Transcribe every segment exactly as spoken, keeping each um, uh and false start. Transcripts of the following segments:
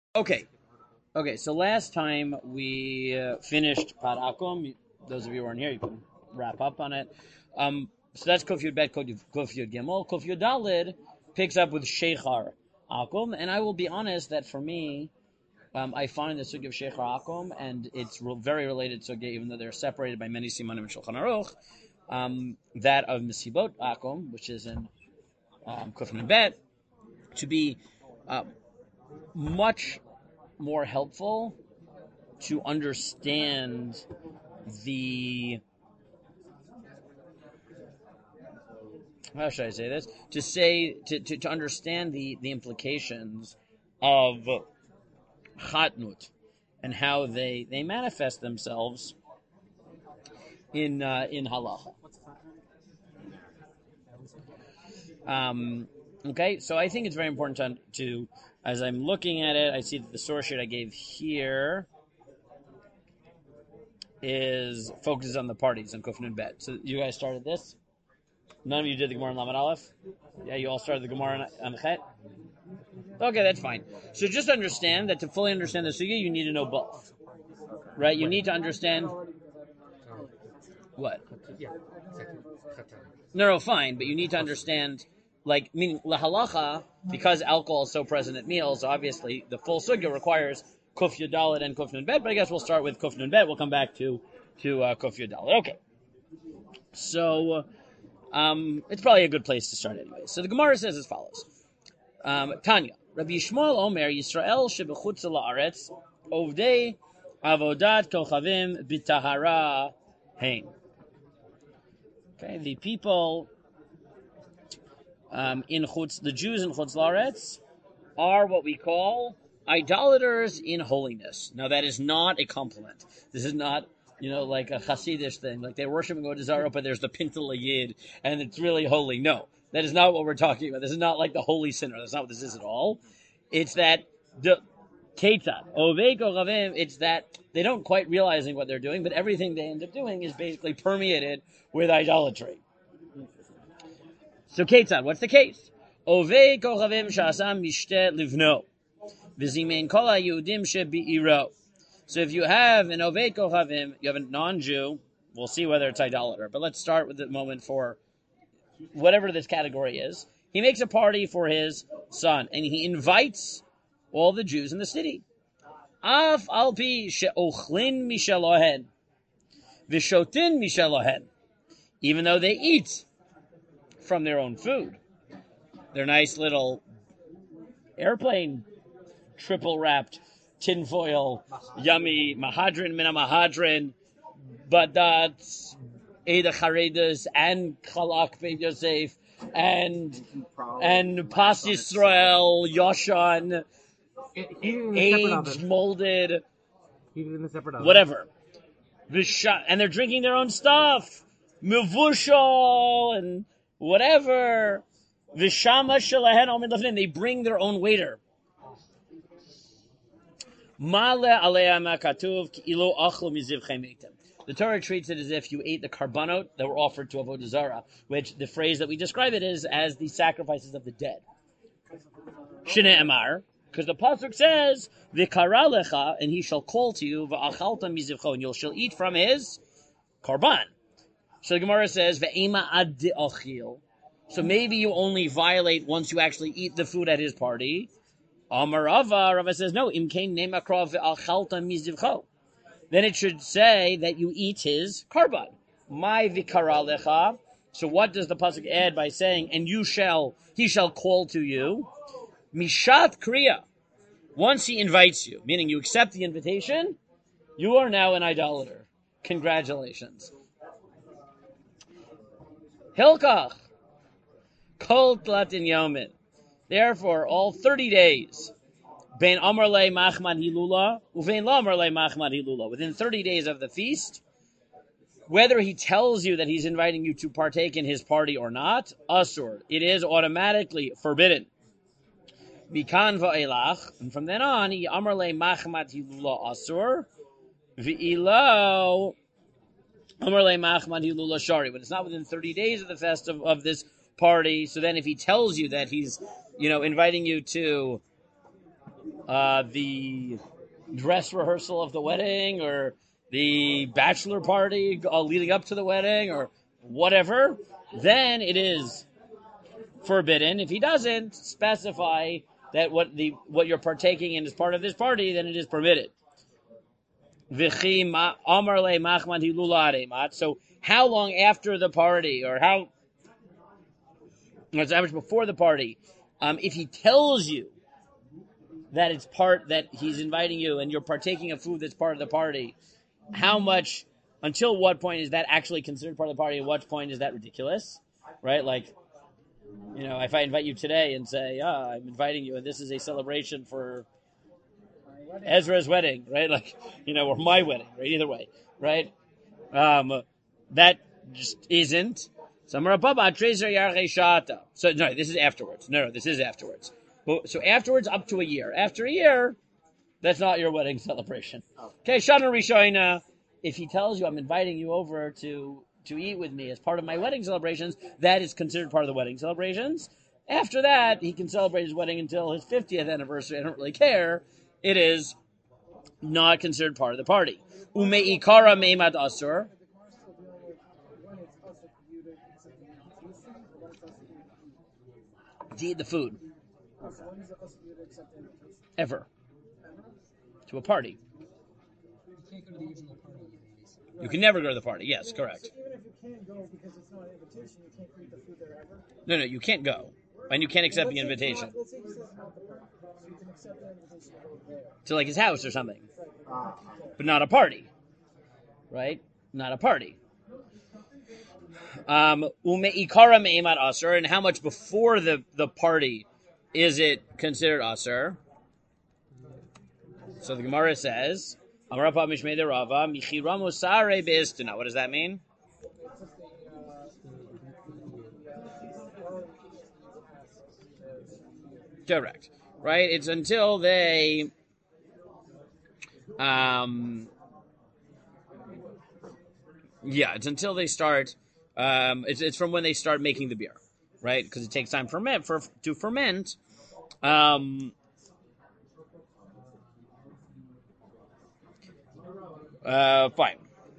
Okay, okay. So last time we uh, finished Pad Akum. Those of you who aren't here, you can wrap up on it. Um, so that's Kuf Yud Bet, Kuf Yud Gimel. Kuf Yud Dalid picks up with Sheikhar Akum, and I will be honest that for me, um, I find the sugi of Sheikhar Akum, and it's re- very related to even though they're separated by many simanim in Shulchan Aruch. Um, that of Mesibot Akum, which is in um, Kuf Yud Bet, to be uh, much more helpful to understand the how should I say this? To say to, to, to understand the, the implications of chatnut and how they, they manifest themselves in uh, in halacha. Um, okay, so I think it's very important to, to as I'm looking at it, I see that the source sheet I gave here is focuses on the parties on Kufn and Bet. So you guys started this? None of you did the Gemara in Lamed Aleph? Yeah, you all started the Gemara on Chet? Okay, that's fine. So just understand that to fully understand the Sugya, you need to know both. Right? You need to understand... What? No, no, fine, but you need to understand... Like, meaning, lahalacha, because alcohol is so present at meals, obviously, the full Sugya requires Kuf Yudalit and Kuf Nun Bet, but I guess we'll start with Kuf Nun Bet. We'll come back to, to uh, Kuf Yudalit. Okay. So... Um, it's probably a good place to start anyway. So the Gemara says as follows. Um, Tanya, Rabbi Yishmael Omer, Yisrael shebechutz la'aretz, ovdei avodat kochavim b'tahara hein. Okay, the people um, in chutz, the Jews in chutz la'aretz, are what we call idolaters in holiness. Now that is not a compliment. This is not... You know, like a Hasidish thing, like they worship and go to Zara, but there's the Pintel Yid, and it's really holy. No, that is not what we're talking about. This is not like the holy sinner. That's not what this is at all. It's that the Ketzad, Oveko Ravim, it's that they don't quite realizing what they're doing, but everything they end up doing is basically permeated with idolatry. So Ketzad, what's the case? Oveko Ravim Shasam Mishte Livno, Vizimein Kol HaYehudim Shebi'iro. So if you have an Oved Kohavim, you have a non-Jew, we'll see whether it's idolater. But let's start with the moment for whatever this category is. He makes a party for his son, and he invites all the Jews in the city. Af alpi she'ochlin mishelohen, v'shotin mishelohen. Even though they eat from their own food. Their nice little airplane triple-wrapped tinfoil, yummy, mahadrin, mina mahadrin, badat, Eda Charedas, and Chalak Ben Yosef, and, and Pas Yisrael, Yoshan, aged, molded, whatever. And they're drinking their own stuff, Mivushal, and whatever. Vishama Shalahen Omed Lefnim, they bring their own waiter. The Torah treats it as if you ate the karbanot that were offered to Avodah Zarah, which the phrase that we describe it is as the sacrifices of the dead. Shnei Amar, because the pasuk says, "V'kara lecha," and he shall call to you, "V'achalta mizivcho," and you shall eat from his karban. So the Gemara says, "Ve'ema ad de'achil." So maybe you only violate once you actually eat the food at his party. Amar Rava, Rava says, no, imkein nemakrav ve'achalta mizivcho. Then it should say that you eat his karban. My vikara lecha. So what does the pasuk add by saying, and you shall, he shall call to you? Mishat kriya. Once he invites you, meaning you accept the invitation, you are now an idolater. Congratulations. Hilkach. Kol tlatin yomin. Therefore, all thirty days, ben amarle machmad hilula, uvein la amarle machmad hilula, within thirty days of the feast, whether he tells you that he's inviting you to partake in his party or not, asur, it is automatically forbidden. Mikan va'elach, and from then on, he amarle machmad hilula asur, v'ilo amarle machmad hilula shari. When it's not within thirty days of the festive of this party, so then if he tells you that he's, you know, inviting you to uh, the dress rehearsal of the wedding, or the bachelor party uh, leading up to the wedding, or whatever, then it is forbidden. If he doesn't specify that what the what you're partaking in is part of this party, then it is permitted. So how long after the party, or how, or how much before the party, um, if he tells you that it's part, that he's inviting you and you're partaking of food that's part of the party, how much, until what point is that actually considered part of the party, and what point is that ridiculous, right? Like, you know, if I invite you today and say, ah, I'm inviting you and this is a celebration for Ezra's wedding, right? Like, you know, or my wedding, right? Either way, right? Um, that just isn't. So, no, this is afterwards. No, no, this is afterwards. So afterwards, up to a year. After a year, that's not your wedding celebration. Okay, Shana Rishona, if he tells you, I'm inviting you over to, to eat with me as part of my wedding celebrations, that is considered part of the wedding celebrations. After that, he can celebrate his wedding until his fiftieth anniversary. I don't really care. It is not considered part of the party. Umeikara meimad asur. To eat the food. Ever. To a party. You can never go to the party. Yes, correct. So even if you can't go because it's not an invitation, you can't eat the food there ever? No, no, you can't go. And you can't accept Well, the invitation. Not, let's say he says not the party. So you can accept the invitation to go there. To like his house or something. Right. But not a party. Right? Not a party. Um, Umeikara me'imad asur, and how much before the, the party is it considered asur? So the Gemara says, Amarapa mishmei de Rava, michira musare be'istuna. What does that mean? Correct. Right? It's until they um yeah, it's until they start um it's it's from when they start making the beer, right? Because it takes time for ferment for to ferment. Um Uh, fine.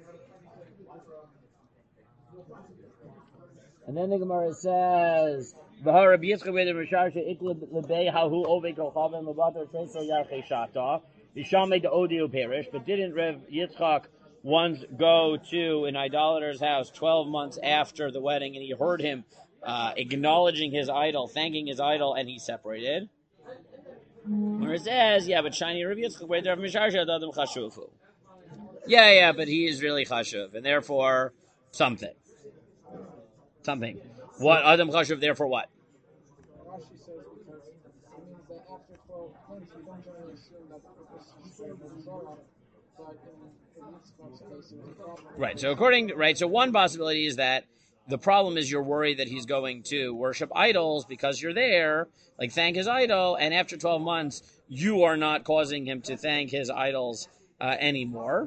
And then the Gemara says, "V'hara b'yitzchak v'eder m'sharshe ikla lebei hahu ovei kolchavim lebator treso yarchei shata yishamei de'odiu perish." But didn't Rev Yitzchak once go to an idolater's house twelve months after the wedding, and he heard him uh, acknowledging his idol, thanking his idol, and he separated? Where it says, "Yeah, but shiny Rev Yitzchak v'eder m'sharshe adam chashufu." Yeah, yeah, but he is really chashuv, and therefore something. Something. What? Adam chashuv, therefore what? Rashi says because it means that after twelve months, you don't generally assume that the person is saved from Zara, but in Yitzchak's case, it was a problem. Right, so according to, right, so one possibility is that the problem is you're worried that he's going to worship idols because you're there, like thank his idol, and after twelve months, you are not causing him to thank his idols uh, anymore.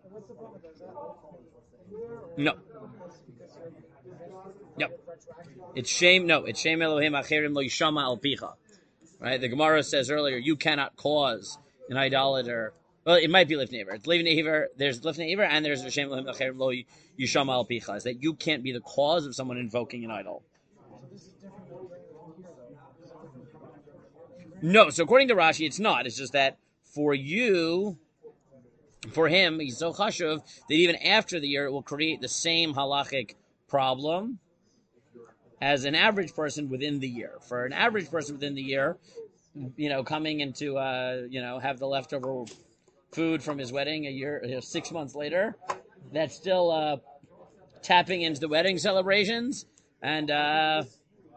No. Yep. It's shame. No, it's shame Elohim acherim lo yishama al picha. Right. The Gemara says earlier, you cannot cause an idolater. Well, it might be lifnei iver. It's lifnei iver. There's lifnei iver, and there's shame Elohim acherim lo yishama al picha. Is that you can't be the cause of someone invoking an idol. No. So according to Rashi, it's not. It's just that for you. For him, he's so chashuv that even after the year, it will create the same halachic problem as an average person within the year. For an average person within the year, you know, coming into, uh, you know, have the leftover food from his wedding a year, you know, six months later, that's still uh, tapping into the wedding celebrations, and uh,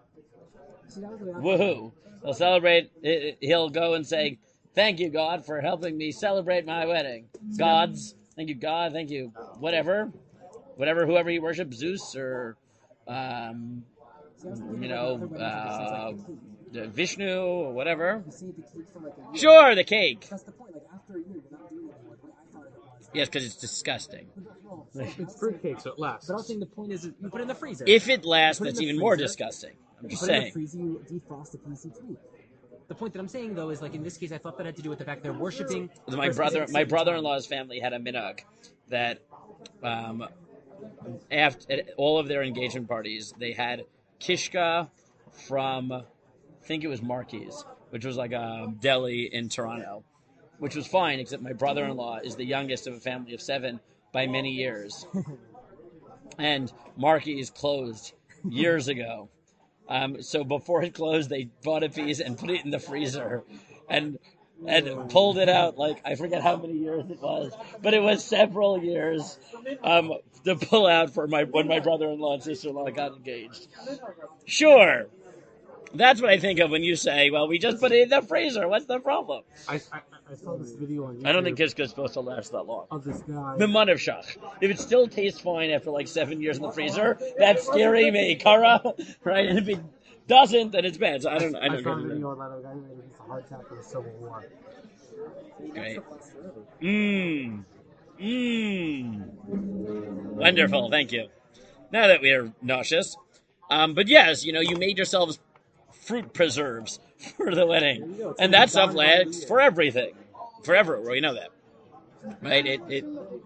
woohoo! He'll celebrate. He'll go and say, "Thank you, God, for helping me celebrate my wedding." Gods, thank you, God, thank you, whatever, whatever, whoever he worships, Zeus or, um, you know, uh, Vishnu or whatever. Sure, the cake. That's the point. Like after a year, you're not doing it anymore. The way I thought it was. Yes, because it's disgusting. It's fruitcake, so it lasts. But I was saying the point is, you put it in the freezer. If it lasts, You put it in that's the even more freezer. disgusting. I'm You just put it in the saying. freezer, you defrost the piece and eat. The point that I'm saying though is like in this case, I thought that had to do with the fact they're worshiping. My versus brother, a my certain brother-in-law's family had a minhag that um, after at all of their engagement parties, they had kishka from, I think it was Marquis, which was like a deli in Toronto, which was fine, except my brother-in-law is the youngest of a family of seven by many years. And Marquis closed years ago. Um, so before it closed, they bought a piece and put it in the freezer and and pulled it out, like, I forget how many years it was, but it was several years um, to pull out for my when my brother-in-law and sister-in-law got engaged. Sure. That's what I think of when you say, well, we just put it in the freezer. What's the problem? I, I, I saw this video on YouTube I don't think Kishka's supposed to last that long. of this guy. The Manavshach. If it still tastes fine after like seven years in the freezer, that's scary me, Kara. Right? And if it doesn't, then it's bad. So I don't I I don't saw a get video about a guy who made a heart attack in the Civil War. it. Great. Mmm. Mmm. Wonderful. Thank you. Now that we are nauseous. Um, but yes, you know, you made yourselves fruit preserves for the wedding. And that stuff lasts for everything. Forever. Well, you know that. Right? It, it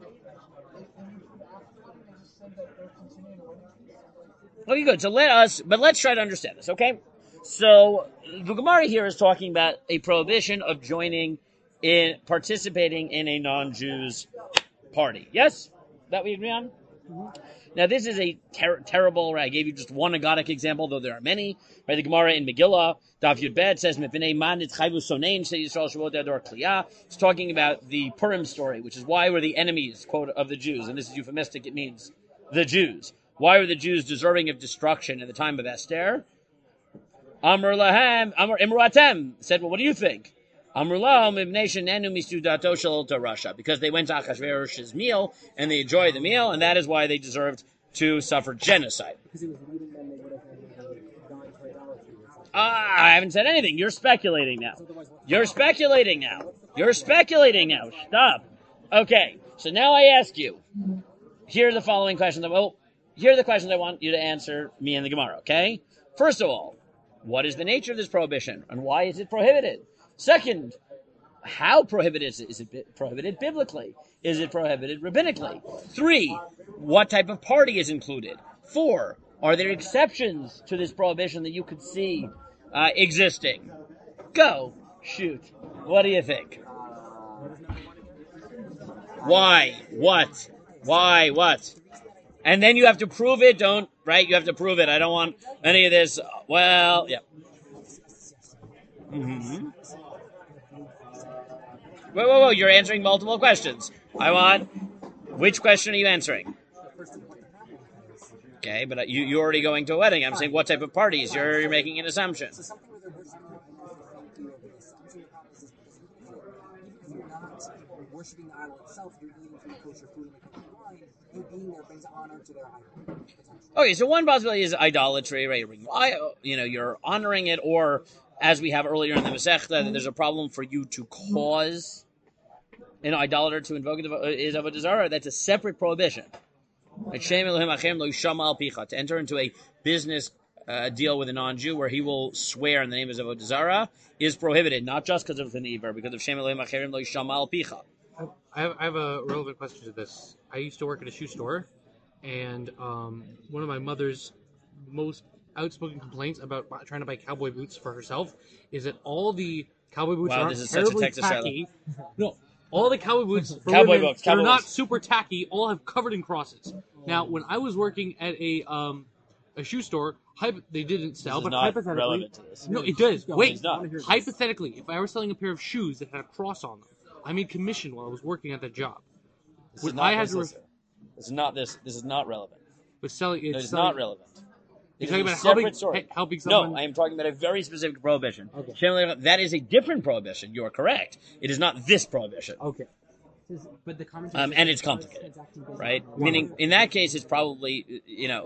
Okay, good. So let us, but let's try to understand this, okay? So the Gemara here is talking about a prohibition of joining in, participating in a non-Jew's party. Yes? That we agree on? Now, this is a ter- terrible, I gave you just one agadic example, though there are many. Right? The Gemara in Megillah, Daf Yud Bet, says, "Mepnei man nitzchayvu sonein shel Yisrael shavot ador kliyah." It's talking about the Purim story, which is why we're the enemies, quote, of the Jews. And this is euphemistic, it means the Jews. Why were the Jews deserving of destruction in the time of Esther? Amr lahem, Amr imruatem, said, well, what do you think? Amr lahom ibnei shenenu misudato shel Rasha, because they went to Achashverosh's meal, and they enjoyed the meal, and that is why they deserved to suffer genocide. Because it was leading them, they would have gone to idolatry. Ah, I haven't said anything. You're speculating now. You're speculating now. You're speculating now. Stop. Okay, so now I ask you. Here are the following questions. Well, here are the questions I want you to answer me and the Gemara, okay? First of all, what is the nature of this prohibition, and why is it prohibited? Second, how prohibited is it? Is it prohibited biblically? Is it prohibited rabbinically? Three, what type of party is included? Four, are there exceptions to this prohibition that you could see uh, existing? Go. Shoot. What do you think? Why? What? Why? What? And then you have to prove it. Don't, right? You have to prove it. I don't want any of this. Well, yeah. Mm-hmm. Whoa, whoa, whoa. You're answering multiple questions. I want, which question are you answering? Okay, but you, you're already going to a wedding. I'm saying what type of parties? You're, you're making an assumption. Worshipping the idol itself, you're eating from kosher food and the kosher wine, you being there brings honor to their idol. Okay, so one possibility is idolatry, right? You know, you're honoring it, or as we have earlier in the Masechta, that there's a problem for you to cause an idolater to invoke his avodah zarah. That's a separate prohibition. Like Shem Elohim Achem lo yishama al picha, to enter into a business uh, deal with a non-Jew where he will swear in the name of his avodah zarah is prohibited, not just because of the Iver, because of Shem Elohim Achem lo yishama al picha. I have, I have a relevant question to this. I used to work at a shoe store, and um, one of my mother's most outspoken complaints about bu- trying to buy cowboy boots for herself is that all the cowboy boots Wow, are this is such a terribly Texas tacky. No, all the cowboy boots for Cowboy women boots, that are cowboy not boots. super tacky all have covered in crosses. Now, when I was working at a um, a shoe store, hypo- they didn't sell, This is but not hypothetically, relevant to this. no, it does. Wait, It's not. hypothetically, if I were selling a pair of shoes that had a cross on them, I made commission while I was working at that job. This Would is not I have this, to is- this is not this. This is not relevant. But selling, it's It is selling, not relevant. You're It talking is a about helping, separate story. he- helping someone. No, I am talking about a very specific prohibition. Okay. Shem Elohim- That is a different prohibition. You are correct. It is not this prohibition. Okay. But the commentary Um, and it's complicated, right? Meaning, in that case, it's probably, you know,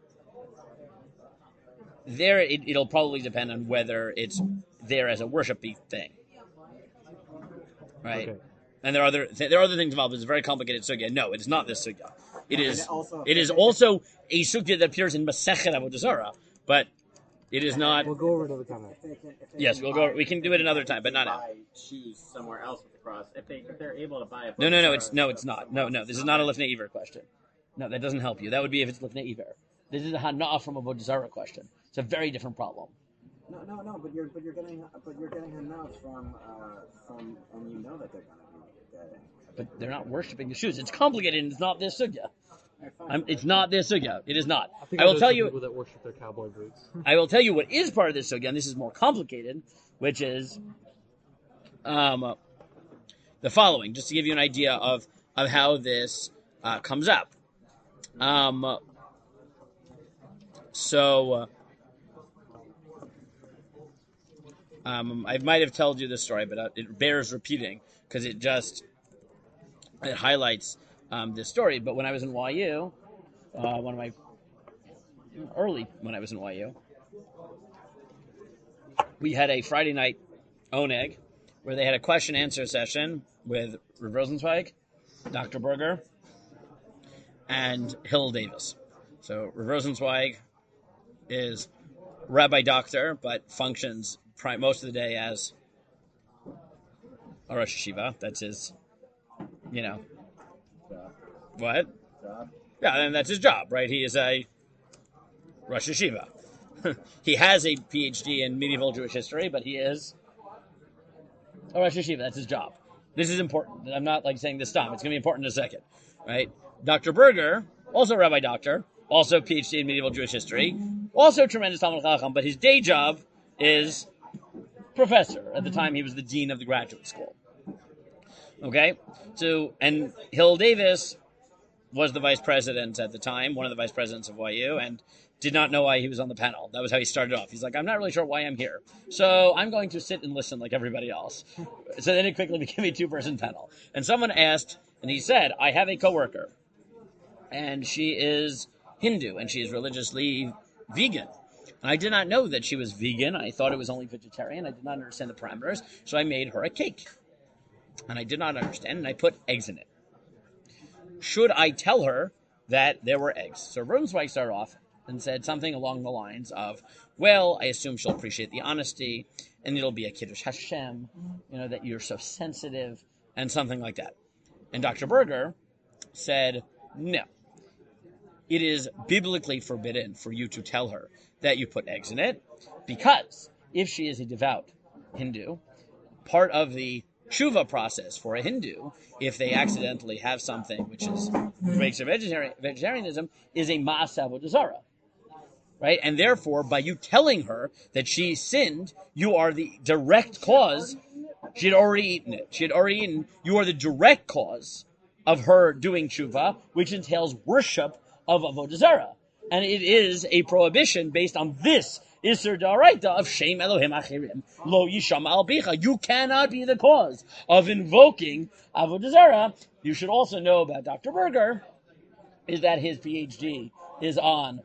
there it, it'll probably depend on whether it's there as a worshipy thing, right? Okay. And there are other th- there are other things involved. It's a very complicated sugya. No, it is not this sugya. It is it also- it is also a sugya that appears in Masechet Avodah Zarah, but It is not. We'll go over to the comment. If they can, if they Yes, can we'll buy- go. We can do it another time, but not now. buy shoes somewhere else with the cross. If they if they're able to buy a No, no, no. It's Vodazara no, it's stuff not. somewhere No, no. else, This it's is not a that. Lifnei Iver question. No, that doesn't help you. That would be if it's Lifnei Iver. This is a Hana'ah from a Vodazara question. It's a very different problem. No, no, no. But you're but you're getting but you're getting enough from uh from and you know that they're gonna be getting. But they're not worshiping the shoes. It's complicated, and it's not this sugya. Alright, fine. I'm, it's not this sugya. It is not. I, think I will know tell some you. people that worship their cowboy boots. I will tell you what is part of this sugya, and this is more complicated, which is um, the following, just to give you an idea of of how this uh, comes up. Um, so. Uh, Um, I might have told you this story, but uh, it bears repeating because it just it highlights um, this story. But when I was in Y U, uh, one of my early when I was in Y U, we had a Friday night oneg where they had a question answer session with Rav Rosenzweig, Doctor Berger, and Hill Davis. So Rav Rosenzweig is Rabbi Doctor, but functions most of the day as a Rosh Hashiva. That's his, you know, what? Yeah, and that's his job, right? He is a Rosh Hashiva. He has a P H D in medieval Jewish history, but he is a Rosh Hashiva. That's his job. This is important. I'm not like saying this stuff. It's going to be important in a second, right? Doctor Berger, also Rabbi Doctor, also P H D in medieval Jewish history, also tremendous Talmud Chacham, but his day job is professor. At the time, he was the dean of the graduate school. Okay? So, and Hill Davis was the vice president at the time, one of the vice presidents of Y U, and did not know why he was on the panel. That was how he started off. He's like, I'm not really sure why I'm here. So I'm going to sit and listen like everybody else. So then it quickly became a two-person panel. And someone asked, and he said, I have a coworker, and she is Hindu, and she is religiously vegan. And I did not know that she was vegan. I thought it was only vegetarian. I did not understand the parameters. So I made her a cake. And I did not understand, and I put eggs in it. Should I tell her that there were eggs? So Rosenzweig started off and said something along the lines of, well, I assume she'll appreciate the honesty, and it'll be a Kiddush Hashem, you know, that you're so sensitive, and something like that. And Doctor Berger said, no. It is biblically forbidden for you to tell her that you put eggs in it, because if she is a devout Hindu, part of the tshuva process for a Hindu, if they accidentally have something which is breaks their vegetarian, vegetarianism, is a ma'aseh avodah zarah, right? And therefore, by you telling her that she sinned, you are the direct cause. She had already eaten it. She had already eaten. You are the direct cause of her doing tshuva, which entails worship of avodah zarah. And it is a prohibition based on this Isser D'Oraita of Shem Elohim Achirim Lo Yisham Al Bicha. You cannot be the cause of invoking avodah zarah. You should also know about Doctor Berger is that his P H D is on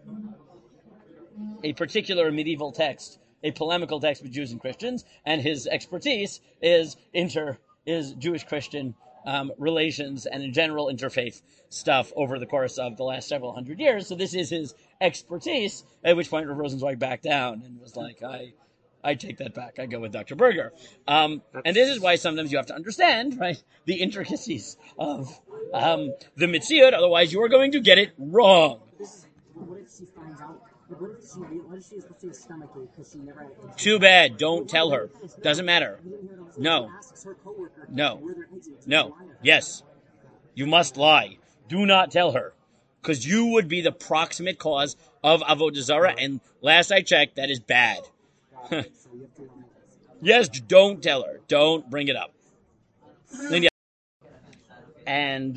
a particular medieval text, a polemical text with Jews and Christians, and his expertise is inter is Jewish Christian Um, relations and in general interfaith stuff over the course of the last several hundred years. So this is his expertise, at which point Rav Rosenzweig backed down and was like, I I take that back. I go with Doctor Berger. Um, and this is why sometimes you have to understand, right, the intricacies of um, the Mitzvot, otherwise you are going to get it wrong. This is, what if she finds out? What if she, what if she has, let's say, a stomach ache because she never had it? Too bad. Don't tell her. Doesn't matter. No. Asks her coworker No. where their eggs are. No. Yes. You must lie. Do not tell her. Because you would be the proximate cause of avodah zarah, and last I checked, that is bad. So you have to lie. Yes, don't tell her. Don't bring it up. Then, yeah. And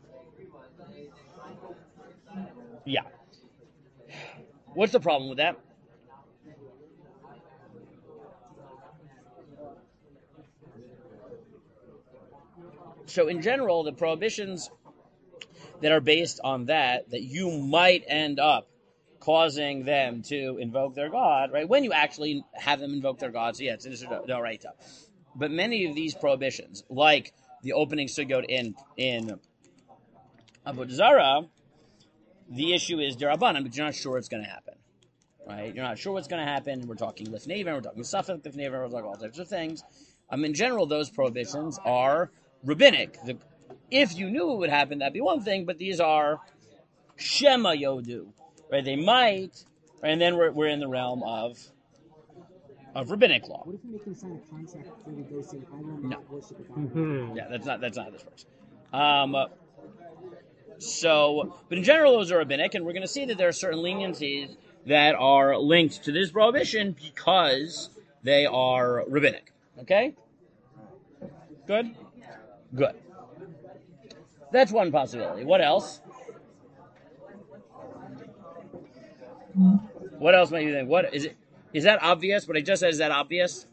yeah. What's the problem with that? So in general, the prohibitions that are based on that, that you might end up causing them to invoke their god, right? When you actually have them invoke their gods, yeah, it's Isser D'Oraita. But many of these prohibitions, like the opening sugyot in in avodah zarah, the issue is derabanan, but you're not sure it's going to happen, right? You're not sure what's going to happen. We're talking lifnei, we're talking suffix lifnei, we're talking all types of things. Um, in general, those prohibitions are rabbinic. The, if you knew it would happen, that'd be one thing, but these are shema yodu, right? They might, right? And then we're, we're in the realm of of rabbinic law. What if you make him sign a contract before we go saying, I will No. not worship a god? Mhm. Yeah, that's not that's not how this works. Um, so, but in general, those are rabbinic, and we're going to see that there are certain leniencies that are linked to this prohibition because they are rabbinic. Okay? Good? Good. That's one possibility. What else? What else might you think? What is it? Is that obvious? What I just said, is that obvious?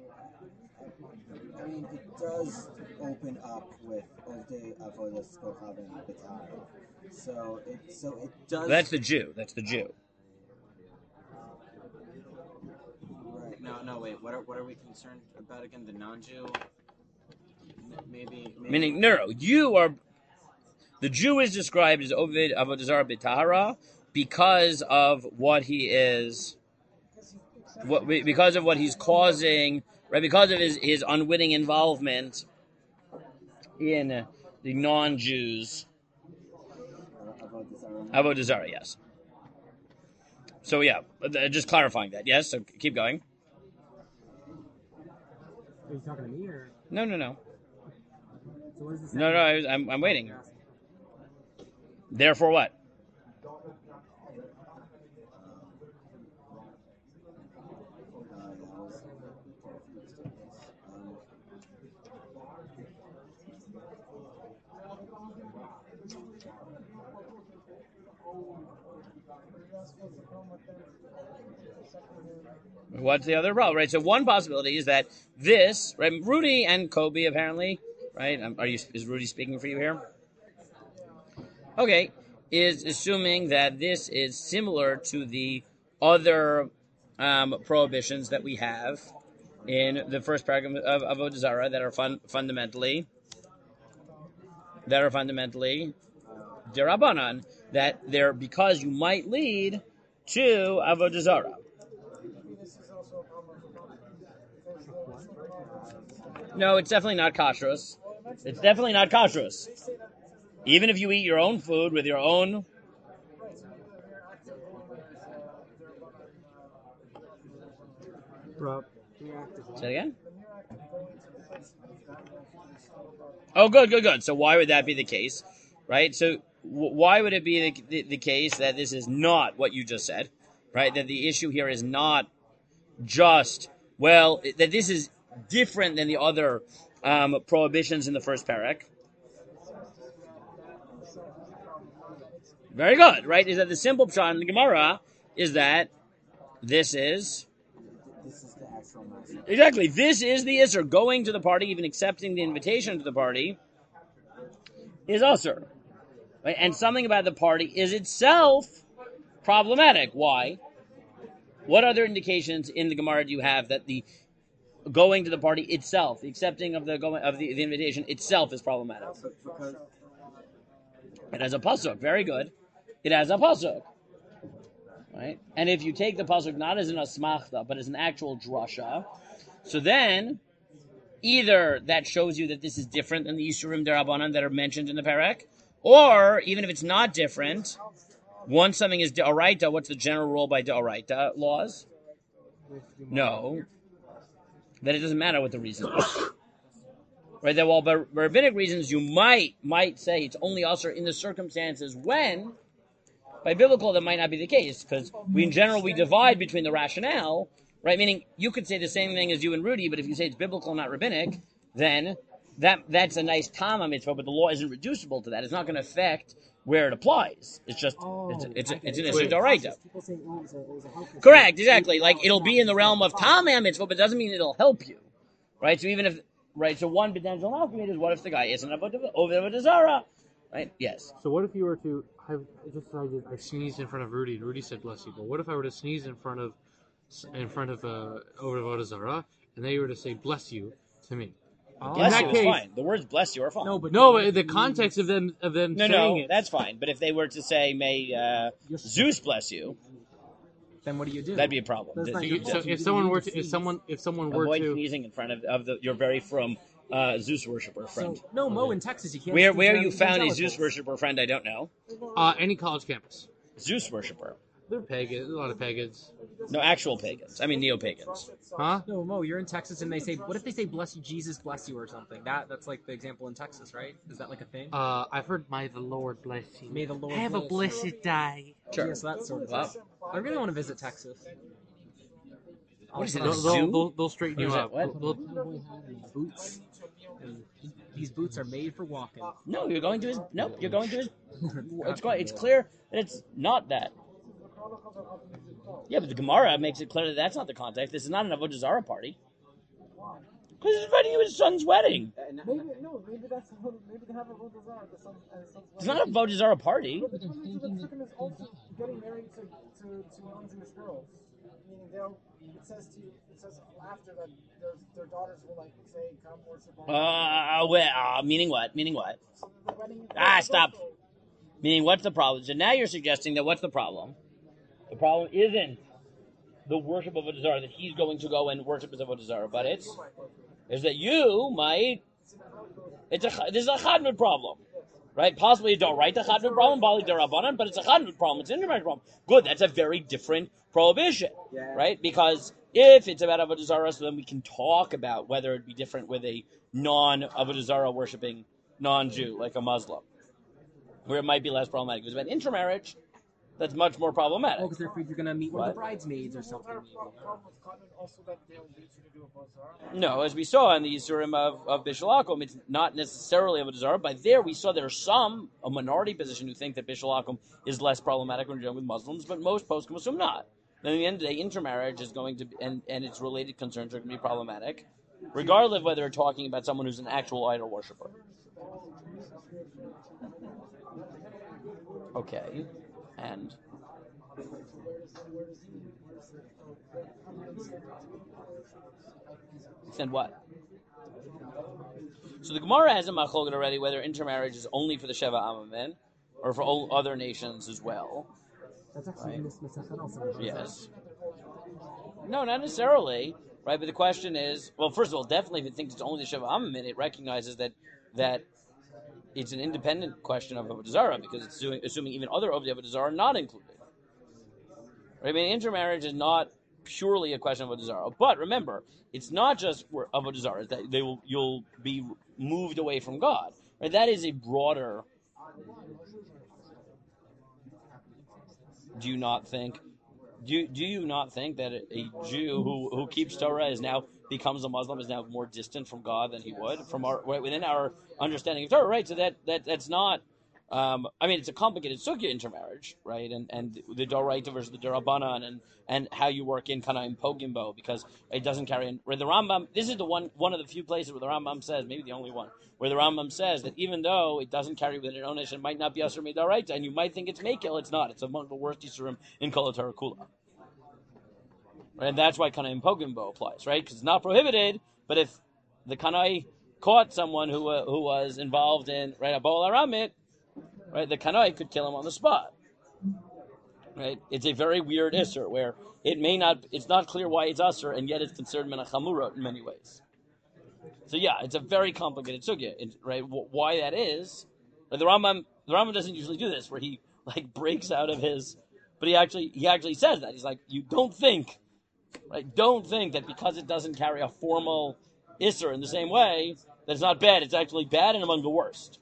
I mean, it does open up with Ovdei Avodas Kohavim B'Tara. So it so it does. That's the Jew. That's the Jew. Right. No, no, wait. What are what are we concerned about again? The non-Jew? Maybe. maybe Meaning, no, no, you are. The Jew is described as Ovid Avodah Zarah B'Tahara because of what he is. What, because of what he's causing, right? Because of his, his unwitting involvement in the non-Jews. Avodah Zarah, yes. So yeah, just clarifying that. Yes, so keep going. Are you talking to me or? No, no, no, So what is this? no, no. I was, I'm, I'm waiting. Therefore, what? What's the other problem, right? So one possibility is that this, right? Rudy and Kobe apparently, right? Um, Are you? Is Rudy speaking for you here? Okay, is assuming that this is similar to the other um, prohibitions that we have in the first paragraph of Avodah Zarah that are fun, fundamentally that are fundamentally derabanan, that they're because you might lead to Avodah Zarah. No, it's definitely not kashrus. It's definitely not kashrus. Even if you eat your own food with your own. Rob. Say it again. Oh, good, good, good. So why would that be the case, right? So w- why would it be the, the, the case that this is not what you just said, right? That the issue here is not just, well, that this is different than the other um, prohibitions in the first parak. Very good, right? Is that the simple pshat in the Gemara is that this is This is the actual master. exactly this is the Isser. Going to the party, even accepting the invitation to the party, is Usser, right? And something about the party is itself problematic. Why? What other indications in the Gemara do you have that the going to the party itself, the accepting of the going of the, the invitation itself, is problematic? Because It has a pasuk. Very good. It has a pasuk, right? And if you take the pasuk not as an asmachta, but as an actual drasha, so then either that shows you that this is different than the Yisurim Derabanan that are mentioned in the parak, or even if it's not different, once something is deoraita, what's the general rule by deoraita laws? No, that it doesn't matter what the reason is. Right, that while by rabbinic reasons you might might say it's only usher in the circumstances when, by biblical that might not be the case, because we in general we divide between the rationale, right? Meaning you could say the same thing as you and Rudy, but if you say it's biblical, not rabbinic, then that that's a nice tama mitzvah, but the law isn't reducible to that. It's not going to affect where it applies. It's just Oh, it's a, it's a, okay. it's an So issue d'oraita. People saying, oh, it was a, it was a helpless Correct, thing. exactly. Like it'll be in the realm of Fine. tama mitzvah, but it doesn't mean it'll help you, right? So even if right, so one potential outcome is what if the guy isn't over Avodah Zarah, right? Yes. So what if you were to have just I did I sneezed in front of Rudy and Rudy said bless you, but what if I were to sneeze in front of in front of uh, over Avodah Zarah and they were to say bless you to me? Bless that you case- is fine. The words bless you are fine. No, but No, but the context of them of them no, saying no, it. that's fine. But if they were to say, may uh, Yes. Zeus bless you, then what do you do? That'd be a problem. That's Th- not th- your You- fault. so You if didn't someone mean were to to, if sneeze. someone, if someone were Avoid to, sneezing in front of, of the, your very from uh, Zeus worshiper friend. So, no, Mo, in Texas, you can't. where sneeze where around you found a evangelicals. Zeus worshiper friend, I don't know. uh, any college campus, Zeus worshiper. they're pagans. A lot of pagans, No, actual pagans. I mean neo-pagans. huh? No, Mo, you're in Texas, and they say, "What if they say bless you, Jesus bless you," or something? That that's like the example in Texas, right? Is that like a thing? Uh, I've heard, "May the Lord bless you." May the Lord have a bless blessed day. Sure. Yeah, so that's sort of. Wow. I really want to visit Texas. What is it, I'll- a They'll, they'll, zoo? they'll, they'll straighten you What is up. that? What? They'll- they'll- Boots. And these boots are made for walking. No, you're going to his. Nope, you're going to his. It's quite. It's clear that it's not that. Yeah, but the Gemara makes it clear that that's not the context. This is not an Avodah Zarah party. Because he's inviting you to his son's wedding. Maybe no, maybe that's maybe they have a vote as well. Some, uh, some, It's not a Avodah Zarah party. But the Tzikim is also getting married to to, to non-Jewish girls. Meaning they'll. It says to it says after that their their daughters will like say come worship. Uh, well, uh, meaning what? Meaning what? So the wedding. Ah, stop. Meaning, what's the problem? So now you're suggesting that what's the problem? The problem isn't the worship of Avodah Zarah, that he's going to go and worship as Avodah Zarah, but it's is that you might. It's a this is a chadmid problem, right? Possibly a doraita chadmid problem, bali derabanan, but it's a chadmid problem. It's an intermarriage problem. Good, that's a very different prohibition, right? Because if it's about Avodah Zarah, so then we can talk about whether it'd be different with a non-Avodah Zarah worshipping non-Jew, like a Muslim, where it might be less problematic. If it's about intermarriage, that's much more problematic. Oh, because they're afraid you're gonna meet one What? of the bridesmaids or something. maybe. Problem with Cotton also that they'll get you to do a bazaar. No, as we saw in the Yisurim of, of Bishul Akum, it's not necessarily Avodah Zarah, but there we saw there are some, a minority position, who think that Bishul Akum is less problematic when you're dealing with Muslims, but most post-Muslim assume not. Then at the end of the day, intermarriage is going to be, and, and its related concerns are going to be problematic, regardless of whether we're talking about someone who's an actual idol worshiper. Okay, and... Then what? So the Gemara has a machlokes already whether intermarriage is only for the Sheva Amamin or for all other nations as well. That's actually in this Masechet also. Yes. No, not necessarily. Right, but the question is, well, first of all, definitely if it thinks it's only the Sheva Amamin, it recognizes that that it's an independent question of Avodah Zarah because it's doing, assuming even other Avodah Zarah are not included. Right, I mean, intermarriage is not purely a question of Avodah Zarah. But remember, it's not just for Avodah Zarah, it's that they will you'll be moved away from God. Right? That is a broader. Do you not think? Do you, do you not think that a, a Jew who, who keeps Torah is now becomes a Muslim is now more distant from God than he would from our within our understanding of Torah? Right. So that, that that's not. Um, I mean, it's a complicated sugya intermarriage, right? And and the Doraita versus the Darabanan, and and how you work in kind of in Pogimbo, because it doesn't carry in. Where the Rambam, this is the one one of the few places where the Rambam says, maybe the only one, where the Rambam says that even though it doesn't carry within an onesh, it might not be Asur Midoraita, and you might think it's Mekil, it's not. It's among the worst Yisurim in Kol HaTorah Kula. Right? And that's why kind of in Pogimbo applies, right? Because it's not prohibited, but if the Kanai caught someone who uh, who was involved in right a Bol Aramit, right, the Kanai could kill him on the spot. Right? It's a very weird Isser where it may not, it's not clear why it's Isser, and yet it's considered Menachamurot in many ways. So yeah, it's a very complicated sugya, it, right? W- why that is, the Rambam, the Rambam doesn't usually do this, where he like breaks out of his, but he actually, he actually says that. He's like, you don't think, right? Don't think that because it doesn't carry a formal Isser in the same way, that it's not bad. It's actually bad and among the worst.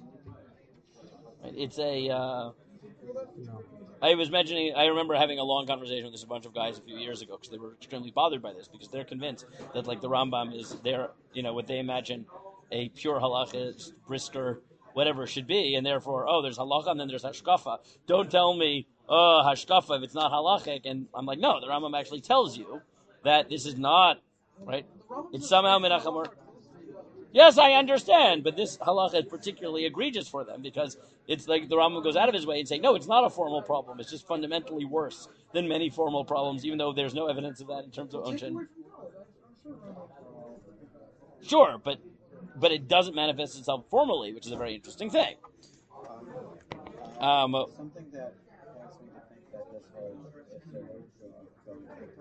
It's a. Uh, I was mentioning. I remember having a long conversation with this a bunch of guys a few years ago because they were extremely bothered by this because they're convinced that like the Rambam is their, you know, what they imagine a pure halacha, brisker, whatever it should be, and therefore, oh, there's halacha and then there's hashkafa. Don't tell me, oh, hashkafa if it's not halachic. And I'm like, no, the Rambam actually tells you that this is not right. It's somehow menachamur. Yes, I understand, but this halacha is particularly egregious for them because it's like the Rambam goes out of his way and say, no, it's not a formal problem. It's just fundamentally worse than many formal problems, even though there's no evidence of that in terms of Onshin. Sure, but but it doesn't manifest itself formally, which is a very interesting thing. Um, Something that makes me to think that this was Isser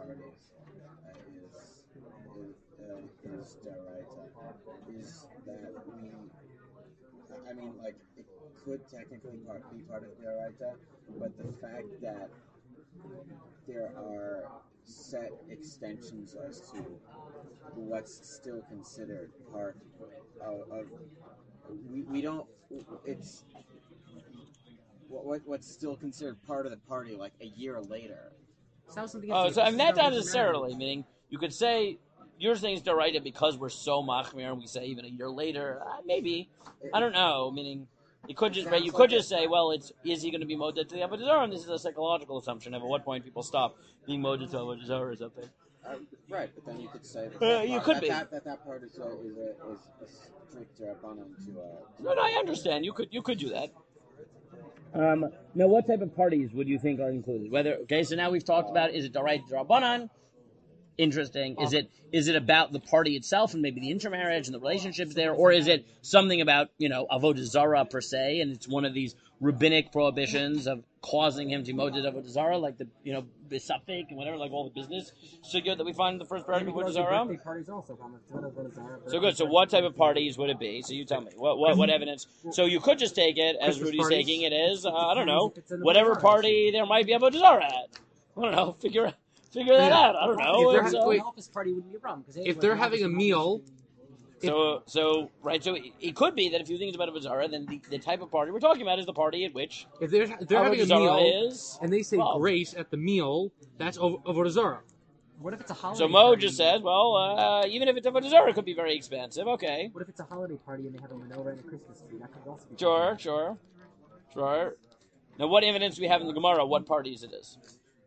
party uh, is is, uh, is Daraita is that we. I mean, like it could technically part, be part of Daraita, but the fact that there are set extensions as to what's still considered part of, of we, we don't it's what what's still considered part of the party like a year later. Sounds something Oh, else. so I mean that's not Originality. necessarily. Meaning you could say you're saying it's Doraita because we're so machmir, and we say even a year later, uh, maybe. I don't know. Meaning you could just right, you could just say, well, it's is he going to be moded to the Avodah Zarah? And this is a psychological assumption of at what point people stop being moded to Avodah Zarah or something. Uh, right, but then you could say that, Uh, that, you part, could that, be. that, that that part is a is a, is a strict rabbanon to uh, No, no, I understand. You could you could do that. Um, now, what type of parties would you think are included? Whether okay, so now we've talked about is it Doraita Rabbanan? Interesting. Is it is it about the party itself and maybe the intermarriage and the relationships there, or is it something about you know avodah zarah per se, and it's one of these rabbinic prohibitions of causing him to moded avodah zarah, like the you know besafik and whatever, like all the business sugya that we find in the first part of avodah zarah. Birthday parties also. Thomas. It's not Avodah Zarah, So good. So what type of parties would it be? So you tell me. What what, what evidence? So you could just take it as Christmas Rudy's parties? taking it as uh, I don't know It's an whatever Avodah party there might be avodah zarah at. I don't know. Figure figure that Yeah. out. I don't know. If they're It's, ha- uh, wait. office party wouldn't be a problem because If they're having a meal, So, so right. So it, it could be that if you think it's about a Zara, then the, the type of party we're talking about is the party at which if they're if they're Avodah having a Zarah meal is. and they say involved. grace at the meal, that's ov- avodah zarah. What if it's a holiday? So Mo party? just said, well, uh, even if it's a Zara, it could be very expensive. Okay, What if it's a holiday party and they have a menorah and a Christmas tree? That could also be. sure, sure, sure. Now, what evidence do we have in the Gemara? What parties it is?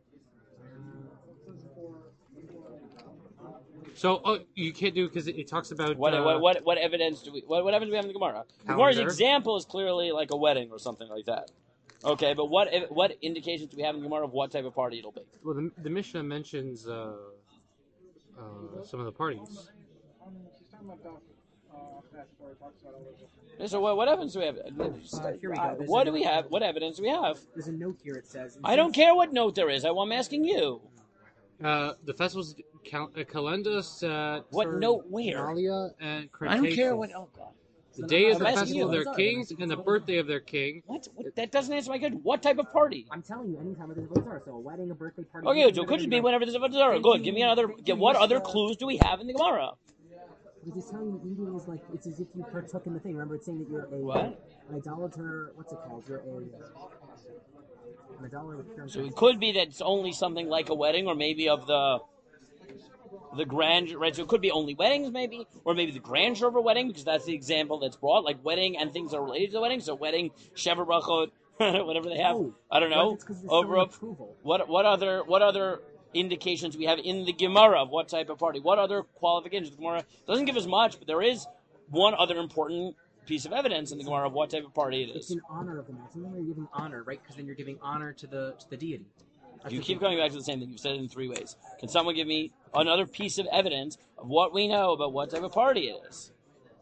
So oh, you can't do because it, it talks about What, uh, what what what evidence do we what, what evidence do we have in the Gemara? The Gemara's Calendar. example is clearly like a wedding or something like that. Okay, but what what indications do we have in the Gemara of what type of party it'll be? Well, the, the Mishnah mentions uh, uh, some of the parties. Um, she's talking about the uh, fast where it talks about all of it. Yeah, so what, what evidence do we have? Uh, here we go. Uh, There's what a- do we have? What evidence do we have? There's a note here. It says. I don't care what note there is. I, I'm asking you. Uh, the festivals cal- uh, Calendas, uh, What note where? Nalia and I don't care Cretaceous. what. Oh God. The day of I'm the asking festival you. of their Sorry, kings I'm and the asking birthday of their king. What? what? That doesn't answer my question. What type of party? I'm telling you, anytime there's a Avodah So a wedding, a birthday party. Okay, anything so it that could just be everybody- whenever there's a Avodah. Good. Give me another. Give, what other clues do we have in the Gemara? Because it's telling you eating is like it's as if you partook in the thing. Remember, it's saying that you're a What? an idolater. What's it called? You're a an idolater with pure So it intent. could be that it's only something like a wedding, or maybe of the the grandeur, right? So it could be only weddings, maybe, or maybe the grandeur of a wedding, because that's the example that's brought, like wedding and things that are related to the wedding. So wedding, shever brachot, whatever they have. Oh, I don't what know. if it's 'cause they're Over showing up. approval? What what other what other indications we have in the Gemara of what type of party? What other qualifications? The Gemara doesn't give us much, but there is one other important piece of evidence in the Gemara of what type of party it It's is. in honor of the man. Something where you're giving honor, right? Because then you're giving honor to the to the deity. That's You what keep the- coming back to the same thing. You've said it in three ways. Can someone give me another piece of evidence of what we know about what type of party it is?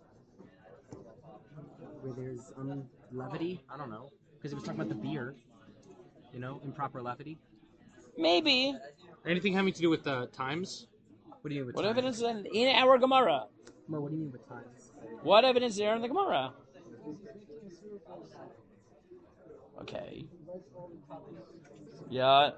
where there's um levity. I don't know because he was talking about the beer. You know, improper levity. Maybe. Anything having to do with uh, times? What do you mean with What times? evidence is that in our Gemara? Mo, what do you mean with times? What evidence is there in the Gemara? Okay. Yeah.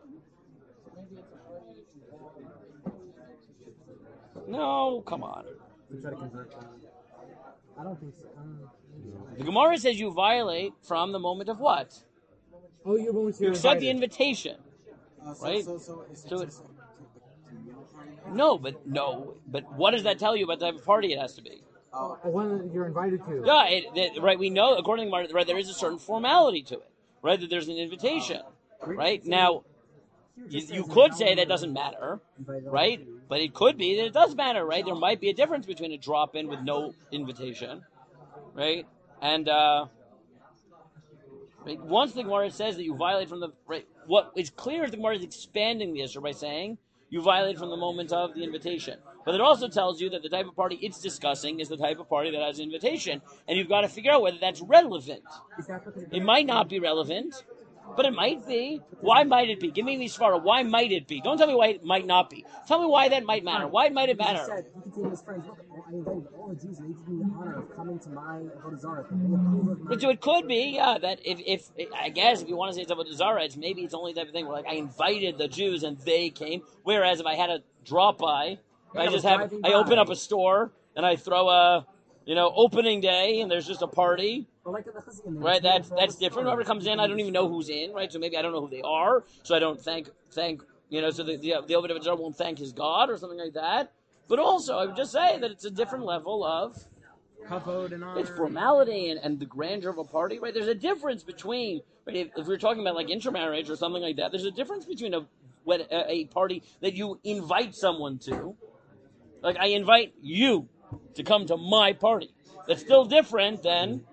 No, come on. To try to convert them. I don't think so. Um, The Gemara says you violate from the moment of what? Oh, you're going to You accept the invitation. Uh, so, Right? So, so, is it So it- just a communal party? No, but no, but what does that tell you about the type of party it has to be? Oh, One you're invited to. Yeah, it, that, right. We know, according to Gemara, right, there is a certain formality to it, right? That there's an invitation, right? Now, you, you could say that doesn't matter, right? But it could be that it does matter, right? There might be a difference between a drop-in with no invitation, right? And uh, right, once the Gemara says that you violate from the right, what is clear is the Gemara is expanding the issue by saying you violate from the moment of the invitation. But it also tells you that the type of party it's discussing is the type of party that has invitation, and you've got to figure out whether that's relevant. is that because It might not be relevant, But it might be. Why might it be? Give me Svara. Why might it be? Don't tell me why it might not be. Tell me why that might matter. Why might it Because matter? He said, he could say to his friends, look, I invited all the Jews, and they did me the honor of coming to my Avodah Zarah. They approve of my... So it could be, yeah, that if, if I guess if you want to say it's about Zara, it's maybe it's only the type of thing where like I invited the Jews and they came. Whereas if I had a drop by, I just have driving I open by. up a store and I throw a you know opening day and there's just a party, Or like the Chassidim, they right? approve That's of all that's the different. stores. Whoever comes in, I don't even know who's in, right? So maybe I don't know who they are, so I don't thank thank you know. So the the, the Obed Zara won't thank his God or something like that. But also, I would just say that it's a different level of. Kavod and honor. It's formality and, and the grandeur of a party, right? There's a difference between, right, if, if we're talking about like intermarriage or something like that, there's a difference between a when a, a party that you invite someone to, like I invite you to come to my party. That's still different than